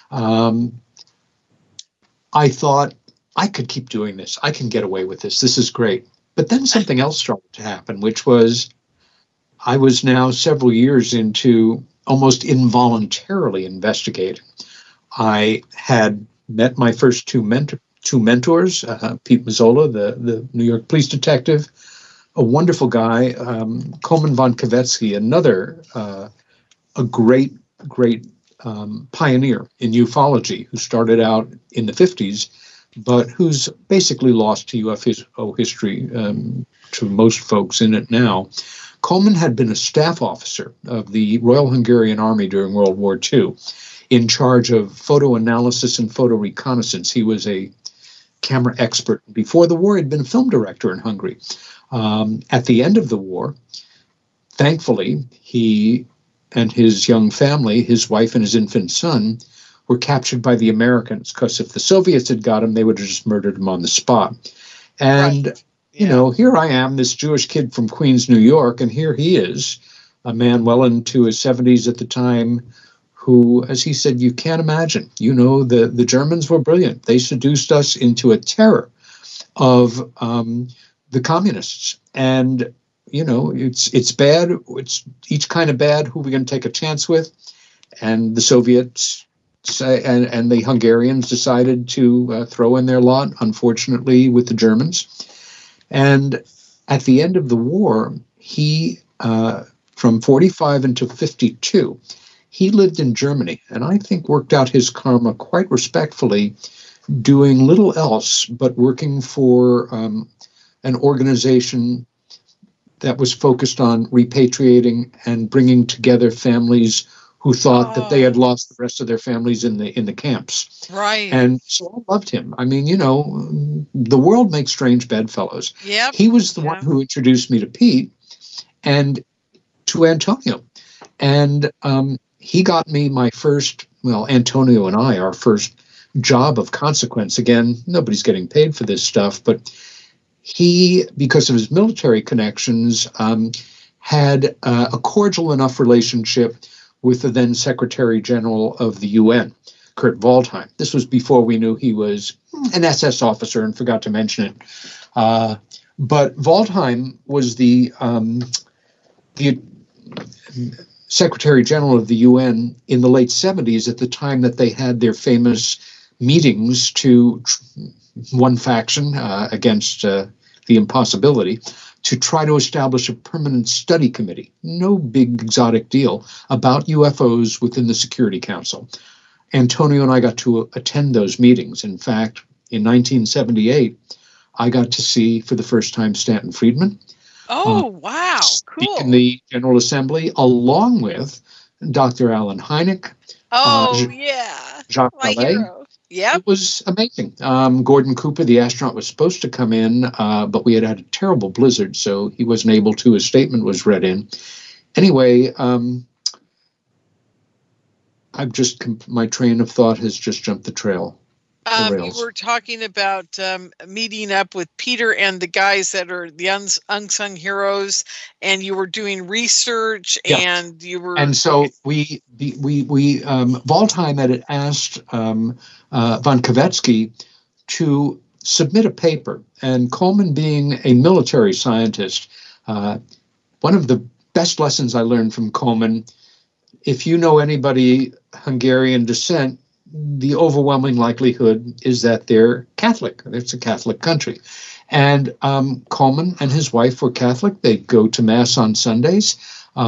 I thought, I could keep doing this. I can get away with this. This is great. But then something else started to happen, which was I was now several years into almost involuntarily investigating. I had met my first two mentors, Pete Mazzola, the New York police detective, a wonderful guy, Coleman von Kavetsky, another a great pioneer in ufology who started out in the 50s, but who's basically lost to UFO history to most folks in it now. Coleman had been a staff officer of the Royal Hungarian Army during World War II, in charge of photo analysis and photo reconnaissance. He was a camera expert. Before the war, he'd been a film director in Hungary. At the end of the war, thankfully, he and his young family, his wife and his infant son, were captured by the Americans, because if the Soviets had got him, they would have just murdered him on the spot. And, you know, here I am, this Jewish kid from Queens, New York, and here he is, a man well into his 70s at the time, who, as he said, you can't imagine. You know, the Germans were brilliant. They seduced us into a terror of the communists. And, you know, it's bad. It's each kind of bad. Who are we going to take a chance with? And the Soviets and the Hungarians decided to throw in their lot, unfortunately, with the Germans. And at the end of the war, he, from 45 until 52, he lived in Germany, and I think worked out his karma quite respectfully, doing little else but working for an organization that was focused on repatriating and bringing together families who thought that they had lost the rest of their families in the camps. Right. And so I loved him. I mean, you know, the world makes strange bedfellows. Yep. He was the one who introduced me to Pete and to Antonio. And he got me my first, well, Antonio and I, our first job of consequence. Again, nobody's getting paid for this stuff, but he, because of his military connections, had a cordial enough relationship with the then Secretary General of the UN, Kurt Waldheim. This was before we knew he was an SS officer and forgot to mention it. But Waldheim was the Secretary General of the UN in the late 70s, at the time that they had their famous meetings to one faction against the impossibility, to try to establish a permanent study committee, no big exotic deal, about UFOs within the Security Council. Antonio and I got to attend those meetings. In fact, in 1978, I got to see for the first time Stanton Friedman. Oh, wow. Cool. In the General Assembly, along with Dr. Alan Hynek. Jacques Vallée. Yeah, it was amazing. Gordon Cooper, the astronaut, was supposed to come in, but we had a terrible blizzard, so he wasn't able to. His statement was read in. Anyway, my train of thought has just jumped the trail. You were talking about meeting up with Peter and the guys that are the unsung heroes, and you were doing research, and you were. And so we Waldheim had asked von Kavetsky to submit a paper, and Coleman, being a military scientist, one of the best lessons I learned from Coleman, if you know anybody Hungarian descent, the overwhelming likelihood is that they're Catholic. It's a Catholic country. And Coleman and his wife were Catholic. They go to Mass on Sundays.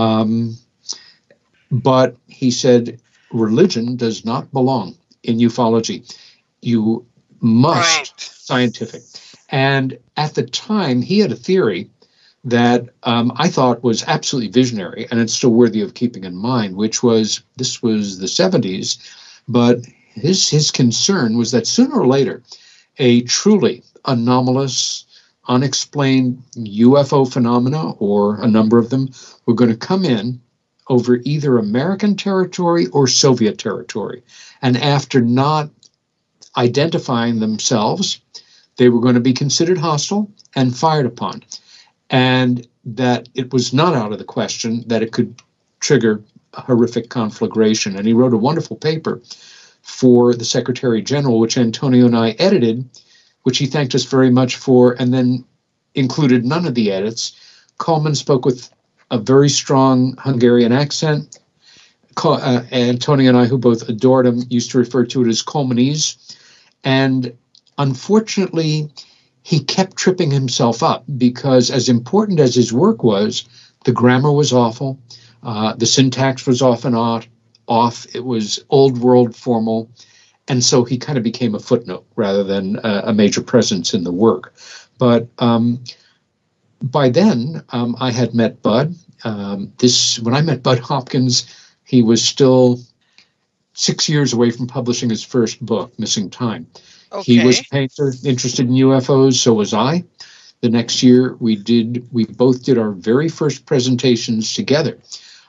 But he said, religion does not belong in ufology. You must scientific. And at the time, he had a theory that I thought was absolutely visionary, and it's still worthy of keeping in mind, which was, this was the 70s, but his concern was that sooner or later, a truly anomalous, unexplained UFO phenomena, or a number of them, were going to come in over either American territory or Soviet territory. And after not identifying themselves, they were going to be considered hostile and fired upon. And that it was not out of the question that it could trigger a horrific conflagration. And he wrote a wonderful paper for the Secretary General, which Antonio and I edited, which he thanked us very much for, and then included none of the edits. Coleman spoke with a very strong Hungarian accent. Antonio and I, who both adored him, used to refer to it as Colemanese. And unfortunately, he kept tripping himself up, because as important as his work was, the grammar was awful. The syntax was often off. It was old world formal. And so he kind of became a footnote rather than a major presence in the work. But by then, I had met Bud. When I met Bud Hopkins, he was still 6 years away from publishing his first book, Missing Time. Okay. He was a painter interested in UFOs, so was I. The next year, we both did our very first presentations together.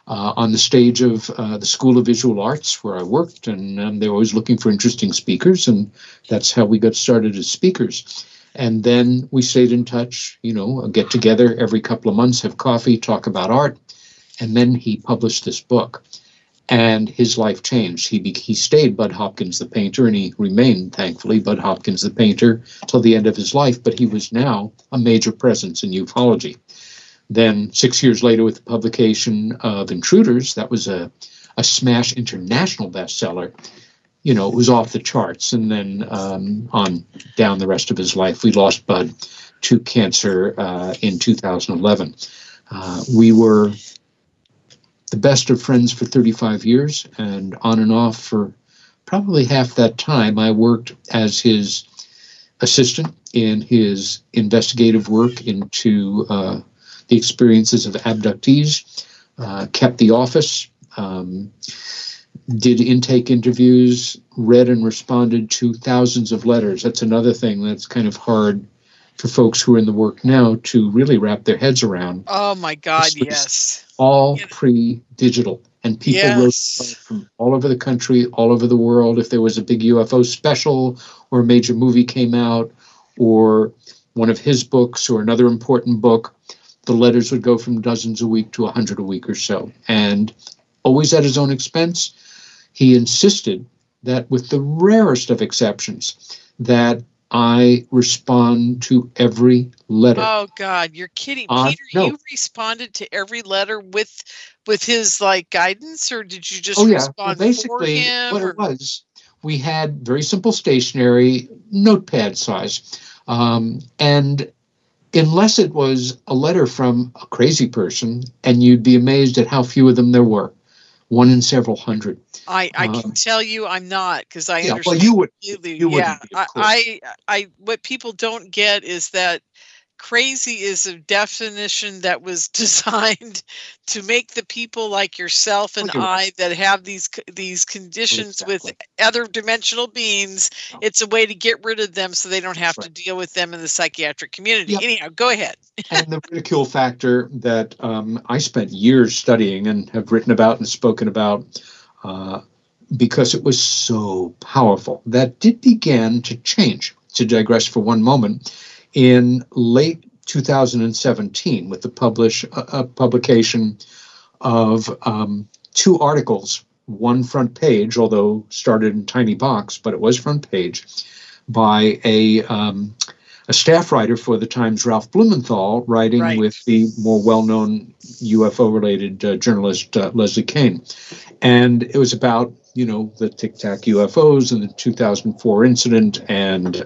on the stage of the School of Visual Arts where I worked, and they were always looking for interesting speakers, and that's how we got started as speakers. And then we stayed in touch, get together every couple of months, have coffee, talk about art, and then he published this book. And his life changed. He stayed Bud Hopkins the painter, and he remained, thankfully, Bud Hopkins the painter till the end of his life, but he was now a major presence in ufology. Then 6 years later, with the publication of Intruders, that was a smash international bestseller. It was off the charts. And then on down the rest of his life, we lost Bud to cancer in 2011. We were the best of friends for 35 years, and on and off for probably half that time. I worked as his assistant in his investigative work into the experiences of abductees, kept the office, did intake interviews, read and responded to thousands of letters. That's another thing that's kind of hard for folks who are in the work now to really wrap their heads around. Oh my God, yes. All pre-digital. And people wrote from all over the country, all over the world. If there was a big UFO special or a major movie came out or one of his books or another important book, the letters would go from dozens a week to 100 a week or so. And always at his own expense, he insisted that with the rarest of exceptions, that I respond to every letter. Oh God, you're kidding, Peter! No. You responded to every letter with his guidance, or did you just respond well, basically, for him? What it was, we had very simple stationery, notepad size, and unless it was a letter from a crazy person, and you'd be amazed at how few of them there were, one in several hundred. I can tell you I'm not, because I understand. Well, you would. Completely. You yeah, wouldn't be, of course. I what people don't get is that crazy is a definition that was designed to make the people like yourself and I that have these conditions with other dimensional beings. It's a way to get rid of them so they don't have to deal with them in the psychiatric community. Yep. Anyhow, go ahead. And the ridicule factor that I spent years studying and have written about and spoken about because it was so powerful. That did begin to change, to digress for one moment, in late 2017 with the publication of two articles, one front page, although started in tiny box, but it was front page, by a staff writer for the Times, Ralph Blumenthal, writing with the more well-known UFO-related journalist Leslie Kean. And it was about, the Tic Tac UFOs and the 2004 incident and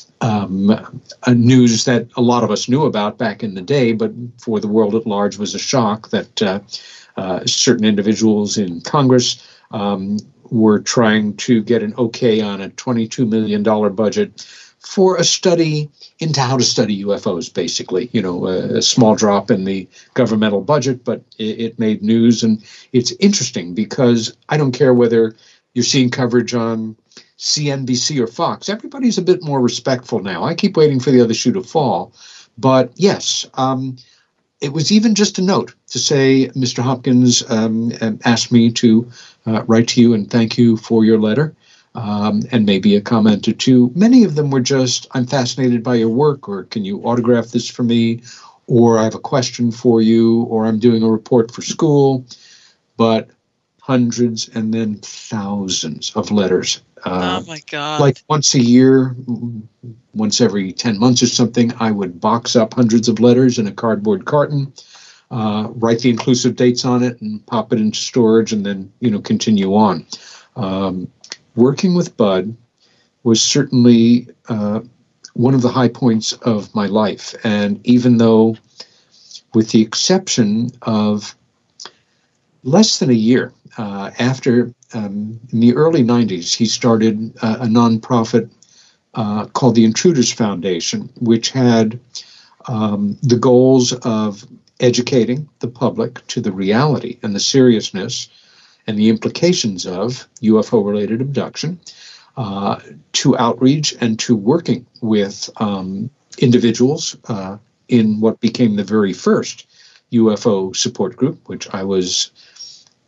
news that a lot of us knew about back in the day, but for the world at large was a shock that certain individuals in Congress were trying to get an okay on a $22 million budget for a study into how to study UFOs, basically. A small drop in the governmental budget, but it made news. And it's interesting because I don't care whether you're seeing coverage on CNBC or Fox. Everybody's a bit more respectful now. I keep waiting for the other shoe to fall. But yes, it was even just a note to say, Mr. Hopkins asked me to write to you and thank you for your letter. And maybe a comment or two. Many of them were just, I'm fascinated by your work, or can you autograph this for me, or I have a question for you, or I'm doing a report for school. But hundreds and then thousands of letters. Oh my God. Like once a year, once every 10 months or something, I would box up hundreds of letters in a cardboard carton, write the inclusive dates on it and pop it into storage and then, continue on. Working with Bud was certainly one of the high points of my life. And even though, with the exception of less than a year after, in the early 90s, he started a nonprofit called the Intruders Foundation, which had the goals of educating the public to the reality and the seriousness and the implications of UFO-related abduction, to outreach and to working with individuals in what became the very first UFO support group, which I was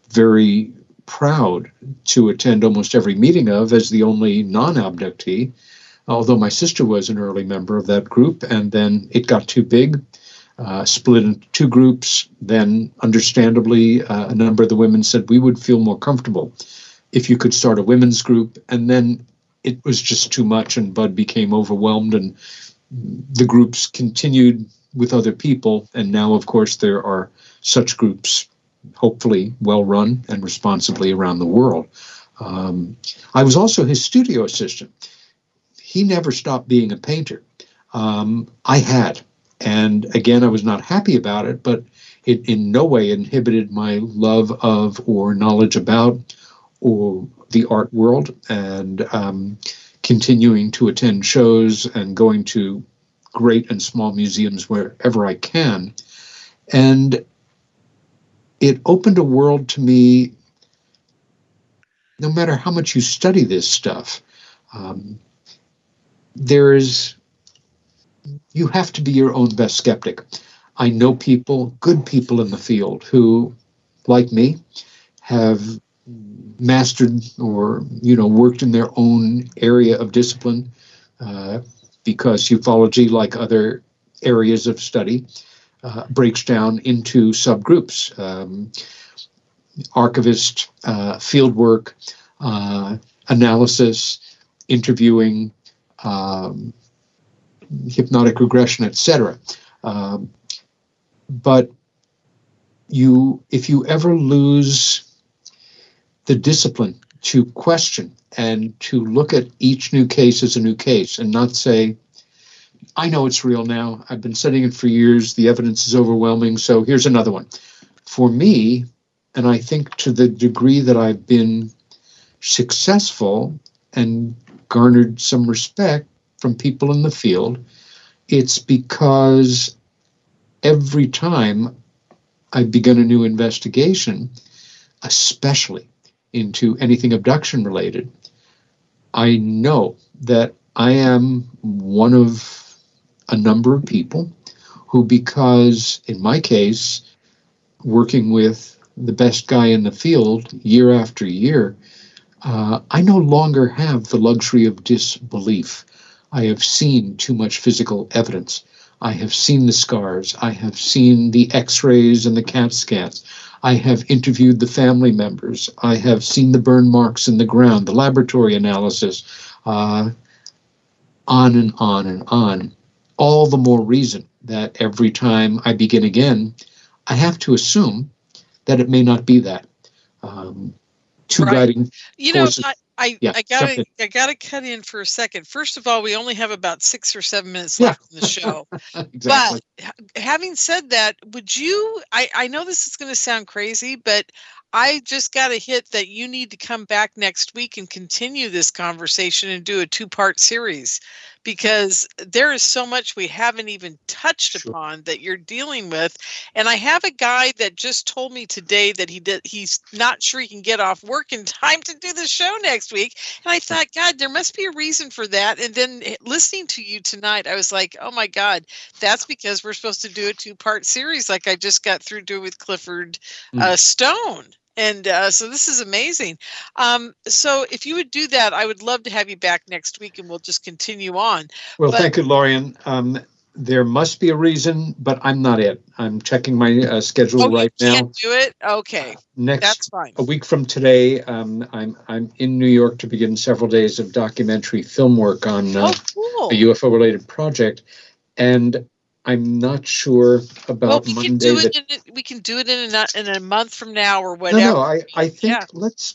very proud to attend almost every meeting of as the only non-abductee, although my sister was an early member of that group, and then it got too big, split into two groups. Then, understandably, a number of the women said we would feel more comfortable if you could start a women's group. And then it was just too much, and Bud became overwhelmed, and the groups continued with other people. And now, of course, there are such groups, hopefully well run and responsibly around the world. I was also his studio assistant. He never stopped being a painter. I had. And again, I was not happy about it, but it in no way inhibited my love of or knowledge about or the art world, and continuing to attend shows and going to great and small museums wherever I can. And it opened a world to me. No matter how much you study this stuff, you have to be your own best skeptic. I know people, good people in the field who, like me, have mastered or, worked in their own area of discipline, because ufology, like other areas of study, breaks down into subgroups. Archivist, fieldwork, analysis, interviewing, hypnotic regression, etc. But if you ever lose the discipline to question and to look at each new case as a new case and not say, I know it's real now, I've been studying it for years, the evidence is overwhelming, so here's another one. For me, and I think to the degree that I've been successful and garnered some respect from people in the field, it's because every time I've begun a new investigation, especially into anything abduction related, I know that I am one of a number of people who, because in my case, working with the best guy in the field year after year, I no longer have the luxury of disbelief. I have seen too much physical evidence. I have seen the scars. I have seen the x-rays and the CAT scans. I have interviewed the family members. I have seen the burn marks in the ground, the laboratory analysis, on and on and on. All the more reason that every time I begin again, I have to assume that it may not be that. Two guiding forces. I gotta cut in for a second. First of all, we only have about 6 or 7 minutes left in the show. Exactly. But having said that, would you? I know this is going to sound crazy, but I just got a hit that you need to come back next week and continue this conversation and do a 2-part series, because there is so much we haven't even touched upon that you're dealing with. And I have a guy that just told me today that he's not sure he can get off work in time to do the show next week. And I thought, God, there must be a reason for that. And then listening to you tonight, I was like, oh my God, that's because we're supposed to do a 2-part series like I just got through doing with Clifford Stone. And so this is amazing. So if you would do that, I would love to have you back next week, and we'll just continue on. Well, thank you, Lorian. There must be a reason, but I'm not it. I'm checking my schedule right now. You can't do it? Okay. That's fine. A week from today, I'm in New York to begin several days of documentary film work on a UFO-related project. And I'm not sure about Monday. We can do it in a month from now or whatever. No, I think let's.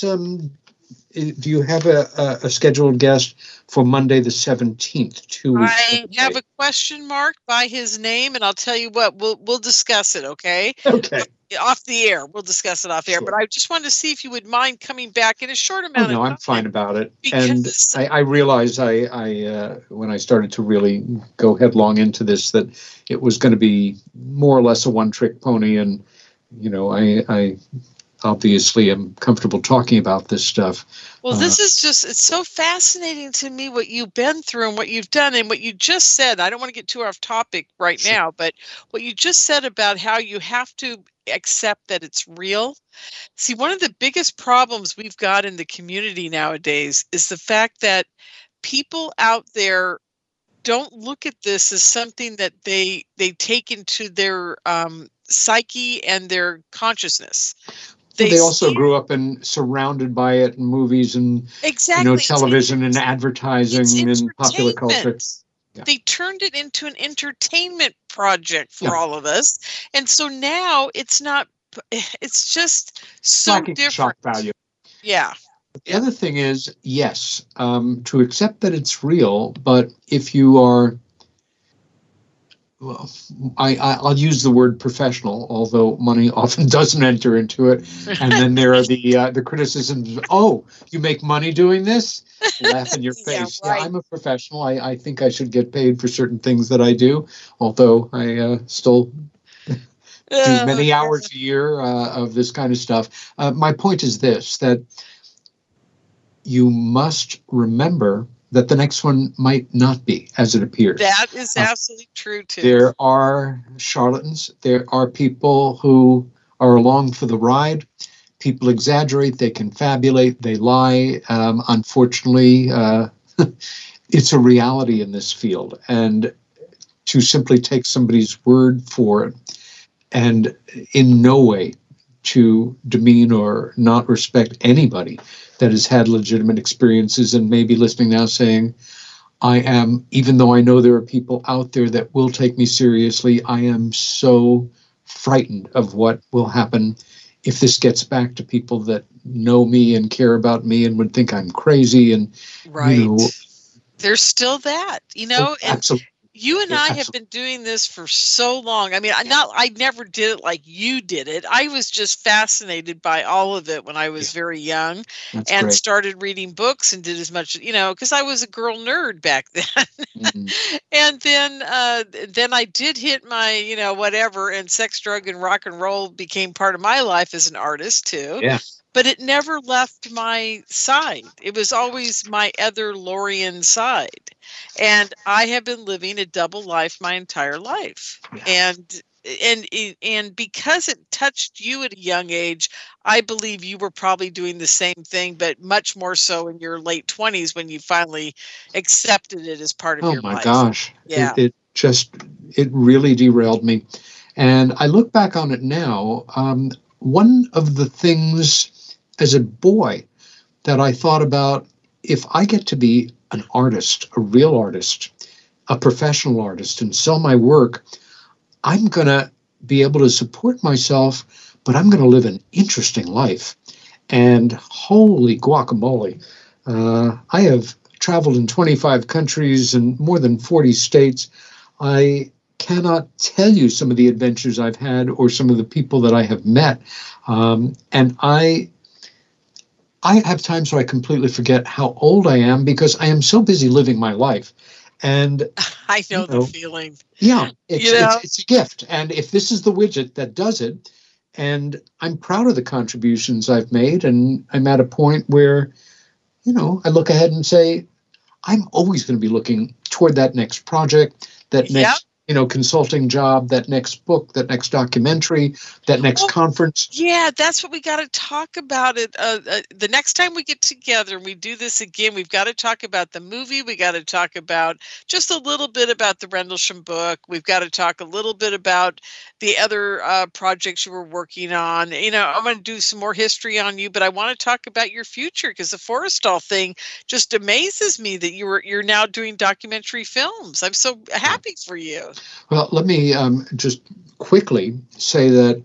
Do you have a scheduled guest for Monday the 17th? 2 weeks. I have a question mark by his name, and I'll tell you what. We'll discuss it. Okay. Okay. Off the air, we'll discuss it off air. But I just wanted to see if you would mind coming back in a short amount of time. No, I'm fine about it. And I realized when I started to really go headlong into this that it was going to be more or less a one-trick pony, and I obviously am comfortable talking about this stuff. Well, this is just, it's so fascinating to me what you've been through and what you've done and what you just said. I don't want to get too off topic right now, but what you just said about how you have to accept that it's real. See, one of the biggest problems we've got in the community nowadays is the fact that people out there don't look at this as something that they take into their psyche and their consciousness. They also grew up and surrounded by it in movies and television and advertising and popular culture. Yeah. They turned it into an entertainment project for all of us. And so now it's just so lacking different. Shock value. Yeah. The other thing is, yes, to accept that it's real, but if you are, well, I'll use the word professional, although money often doesn't enter into it. And then there are the criticisms, oh, you make money doing this? Laugh in your face. Yeah, right. Yeah, I'm a professional. I think I should get paid for certain things that I do, although I still do many hours a year of this kind of stuff. My point is this, that you must remember that the next one might not be as it appears. That is absolutely true, too. There are charlatans. There are people who are along for the ride. People exaggerate. They confabulate. They lie. Unfortunately, it's a reality in this field. And to simply take somebody's word for it and in no way to demean or not respect anybody that has had legitimate experiences and maybe listening now saying, even though I know there are people out there that will take me seriously, I am so frightened of what will happen if this gets back to people that know me and care about me and would think I'm crazy. And right. There's still that, and absolutely. You and I have been doing this for so long. I mean, I never did it like you did it. I was just fascinated by all of it when I was very young. That's and great. Started reading books and did as much, because I was a girl nerd back then. Mm-hmm. And then I did hit my, whatever, and sex, drug, and rock and roll became part of my life as an artist too. Yeah. But it never left my side. It was always my other Lorian side. And I have been living a double life my entire life. Yeah. And because it touched you at a young age, I believe you were probably doing the same thing, but much more so in your late 20s when you finally accepted it as part of your life. Oh my gosh. Yeah. It really derailed me. And I look back on it now. One of the things as a boy that I thought about, if I get to be an artist, a real artist, a professional artist, and sell my work, I'm going to be able to support myself, but I'm going to live an interesting life. And holy guacamole, I have traveled in 25 countries and more than 40 states. I cannot tell you some of the adventures I've had or some of the people that I have met. And I have times where I completely forget how old I am because I am so busy living my life. And I know the feeling. Yeah, it's a gift. And if this is the widget that does it, and I'm proud of the contributions I've made, and I'm at a point where, I look ahead and say, I'm always going to be looking toward that next project, that next consulting job, that next book, that next documentary, that next conference. Yeah, that's what we got to talk about. It the next time we get together and we do this again, we've got to talk about the movie. We got to talk about just a little bit about the Rendlesham book. We've got to talk a little bit about the other projects you were working on. I'm going to do some more history on you, but I want to talk about your future because the Forrestal thing just amazes me that you're now doing documentary films. I'm so happy for you. Well, let me just quickly say that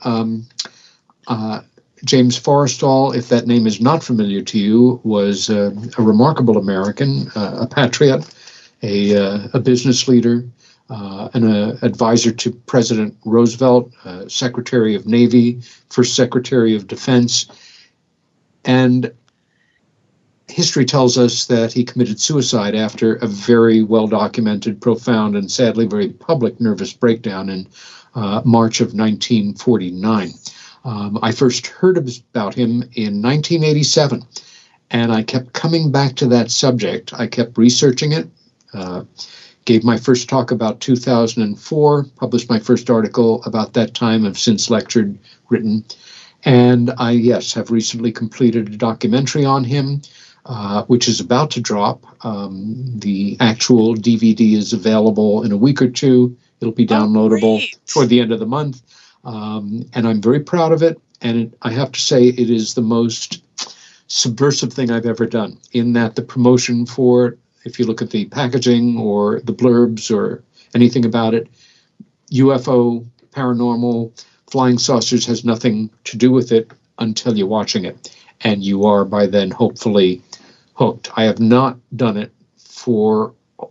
James Forrestal, if that name is not familiar to you, was a remarkable American, a patriot, a business leader, and an advisor to President Roosevelt, Secretary of Navy, First Secretary of Defense. And history tells us that he committed suicide after a very well-documented, profound, and sadly very public nervous breakdown in March of 1949. I first heard about him in 1987, and I kept coming back to that subject. I kept researching it, gave my first talk about 2004, published my first article about that time, have since lectured, written, and I, yes, have recently completed a documentary on him, which is about to drop. The actual DVD is available in a week or two. It'll be downloadable toward the end of the month. And I'm very proud of it. And I have to say, it is the most subversive thing I've ever done, in that the promotion for it, if you look at the packaging or the blurbs or anything about it, UFO, paranormal, flying saucers has nothing to do with it until you're watching it. And you are by then hopefully hooked. I have not done it for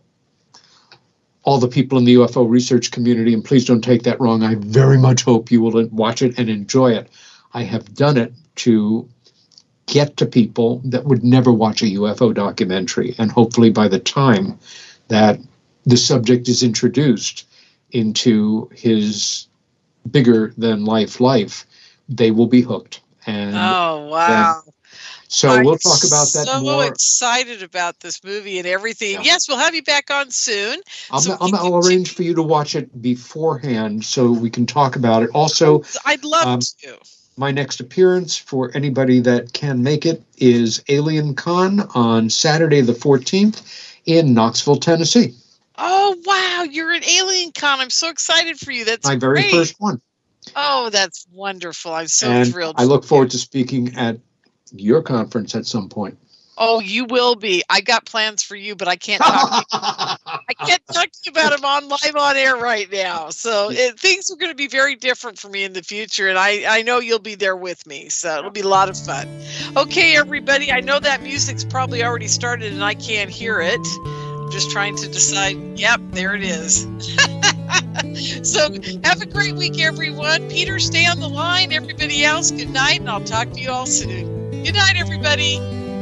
all the people in the UFO research community, and please don't take that wrong. I very much hope you will watch it and enjoy it. I have done it to get to people that would never watch a UFO documentary, and hopefully by the time that the subject is introduced into his bigger-than-life, they will be hooked. And oh, wow. So we'll talk about that more. I'm so excited about this movie and everything. Yeah. Yes, we'll have you back on soon. I'll arrange for you to watch it beforehand so we can talk about it. Also, I'd love to. My next appearance, for anybody that can make it, is Alien Con on Saturday the 14th in Knoxville, Tennessee. Oh, wow. You're at Alien Con. I'm so excited for you. That's my very great. First one. Oh, that's wonderful. I'm so thrilled. I look forward to speaking at your conference at some point. Oh, you will be. I got plans for you, but I can't talk to you. I can't talk to you about them live on air right now. So things are going to be very different for me in the future, and I know you'll be there with me. So it'll be a lot of fun. Okay, everybody. I know that music's probably already started, and I can't hear it. I'm just trying to decide. Yep, there it is. So have a great week, everyone. Peter, stay on the line. Everybody else, good night, and I'll talk to you all soon. Good night, everybody.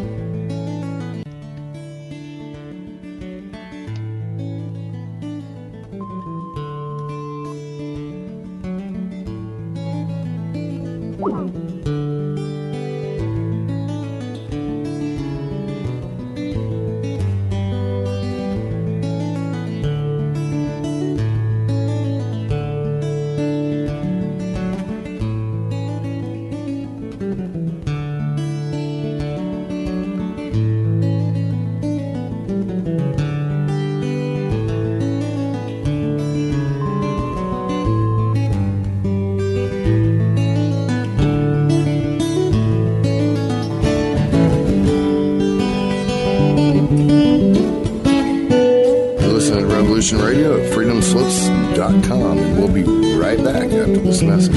Radio at freedomslips.com, and we'll be right back after this message.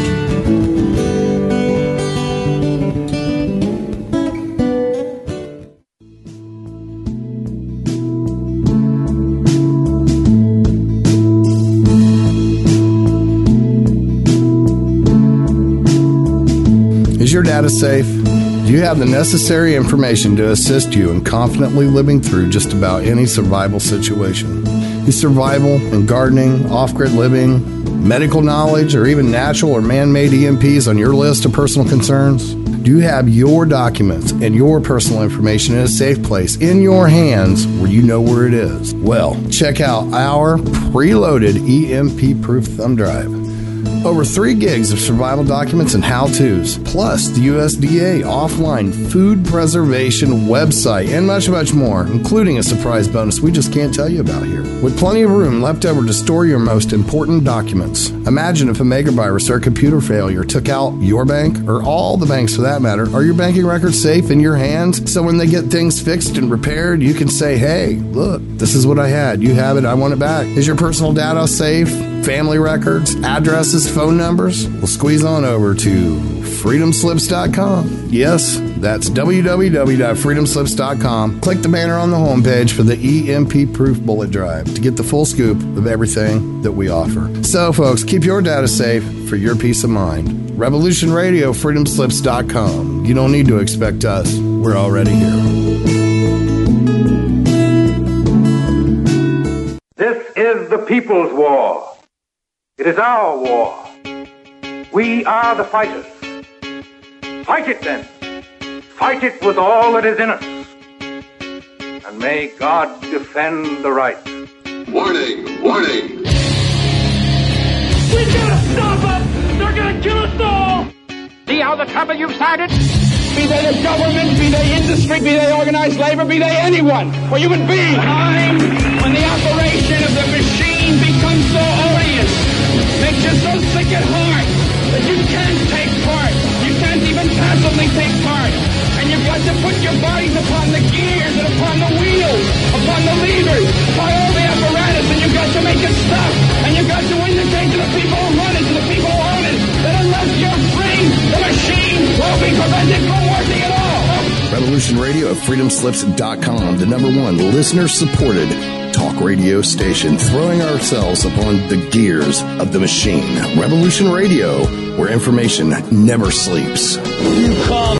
Is your data safe? Do you have the necessary information to assist you in confidently living through just about any survival situation? Is survival and gardening, off-grid living, medical knowledge, or even natural or man-made EMPs on your list of personal concerns? Do you have your documents and your personal information in a safe place in your hands where you know where it is? Well, check out our preloaded EMP-proof thumb drive. Over 3 gigs of survival documents and how-tos, plus the USDA offline food preservation website, and much, much more, including a surprise bonus we just can't tell you about here. With plenty of room left over to store your most important documents. Imagine if a megavirus or computer failure took out your bank, or all the banks for that matter. Are your banking records safe in your hands? So when they get things fixed and repaired, you can say, hey, look, this is what I had. You have it. I want it back. Is your personal data safe? Family records, addresses, phone numbers? Well, squeeze on over to freedomslips.com. Yes, that's www.freedomslips.com. Click the banner on the homepage for the EMP-proof bullet drive to get the full scoop of everything that we offer. So, folks, keep your data safe for your peace of mind. Revolution Radio, freedomslips.com. You don't need to expect us. We're already here. This is the people's war. It is our war. We are the fighters. Fight it then. Fight it with all that is in us. And may God defend the right. Warning! Warning! We gotta stop them! They're gonna kill us all! See how the trouble you've started? Be they the government, be they industry, be they organized labor, be they anyone, or human beings. Time when the operation of the machine becomes so odious, makes you so sick at heart that you can't take part. You can't even passively take part. And you've got to put your bodies upon the gears and upon the wheels, upon the levers, upon all the apparatus, and you've got to make it stop. And you've got to indicate to the people who run it, to the people who own it, that unless you're free, the machine will be prevented from working at all. Revolution Radio at freedomslips.com, the #1 listener-supported talk radio station, throwing ourselves upon the gears of the machine. Revolution Radio, where information never sleeps. You call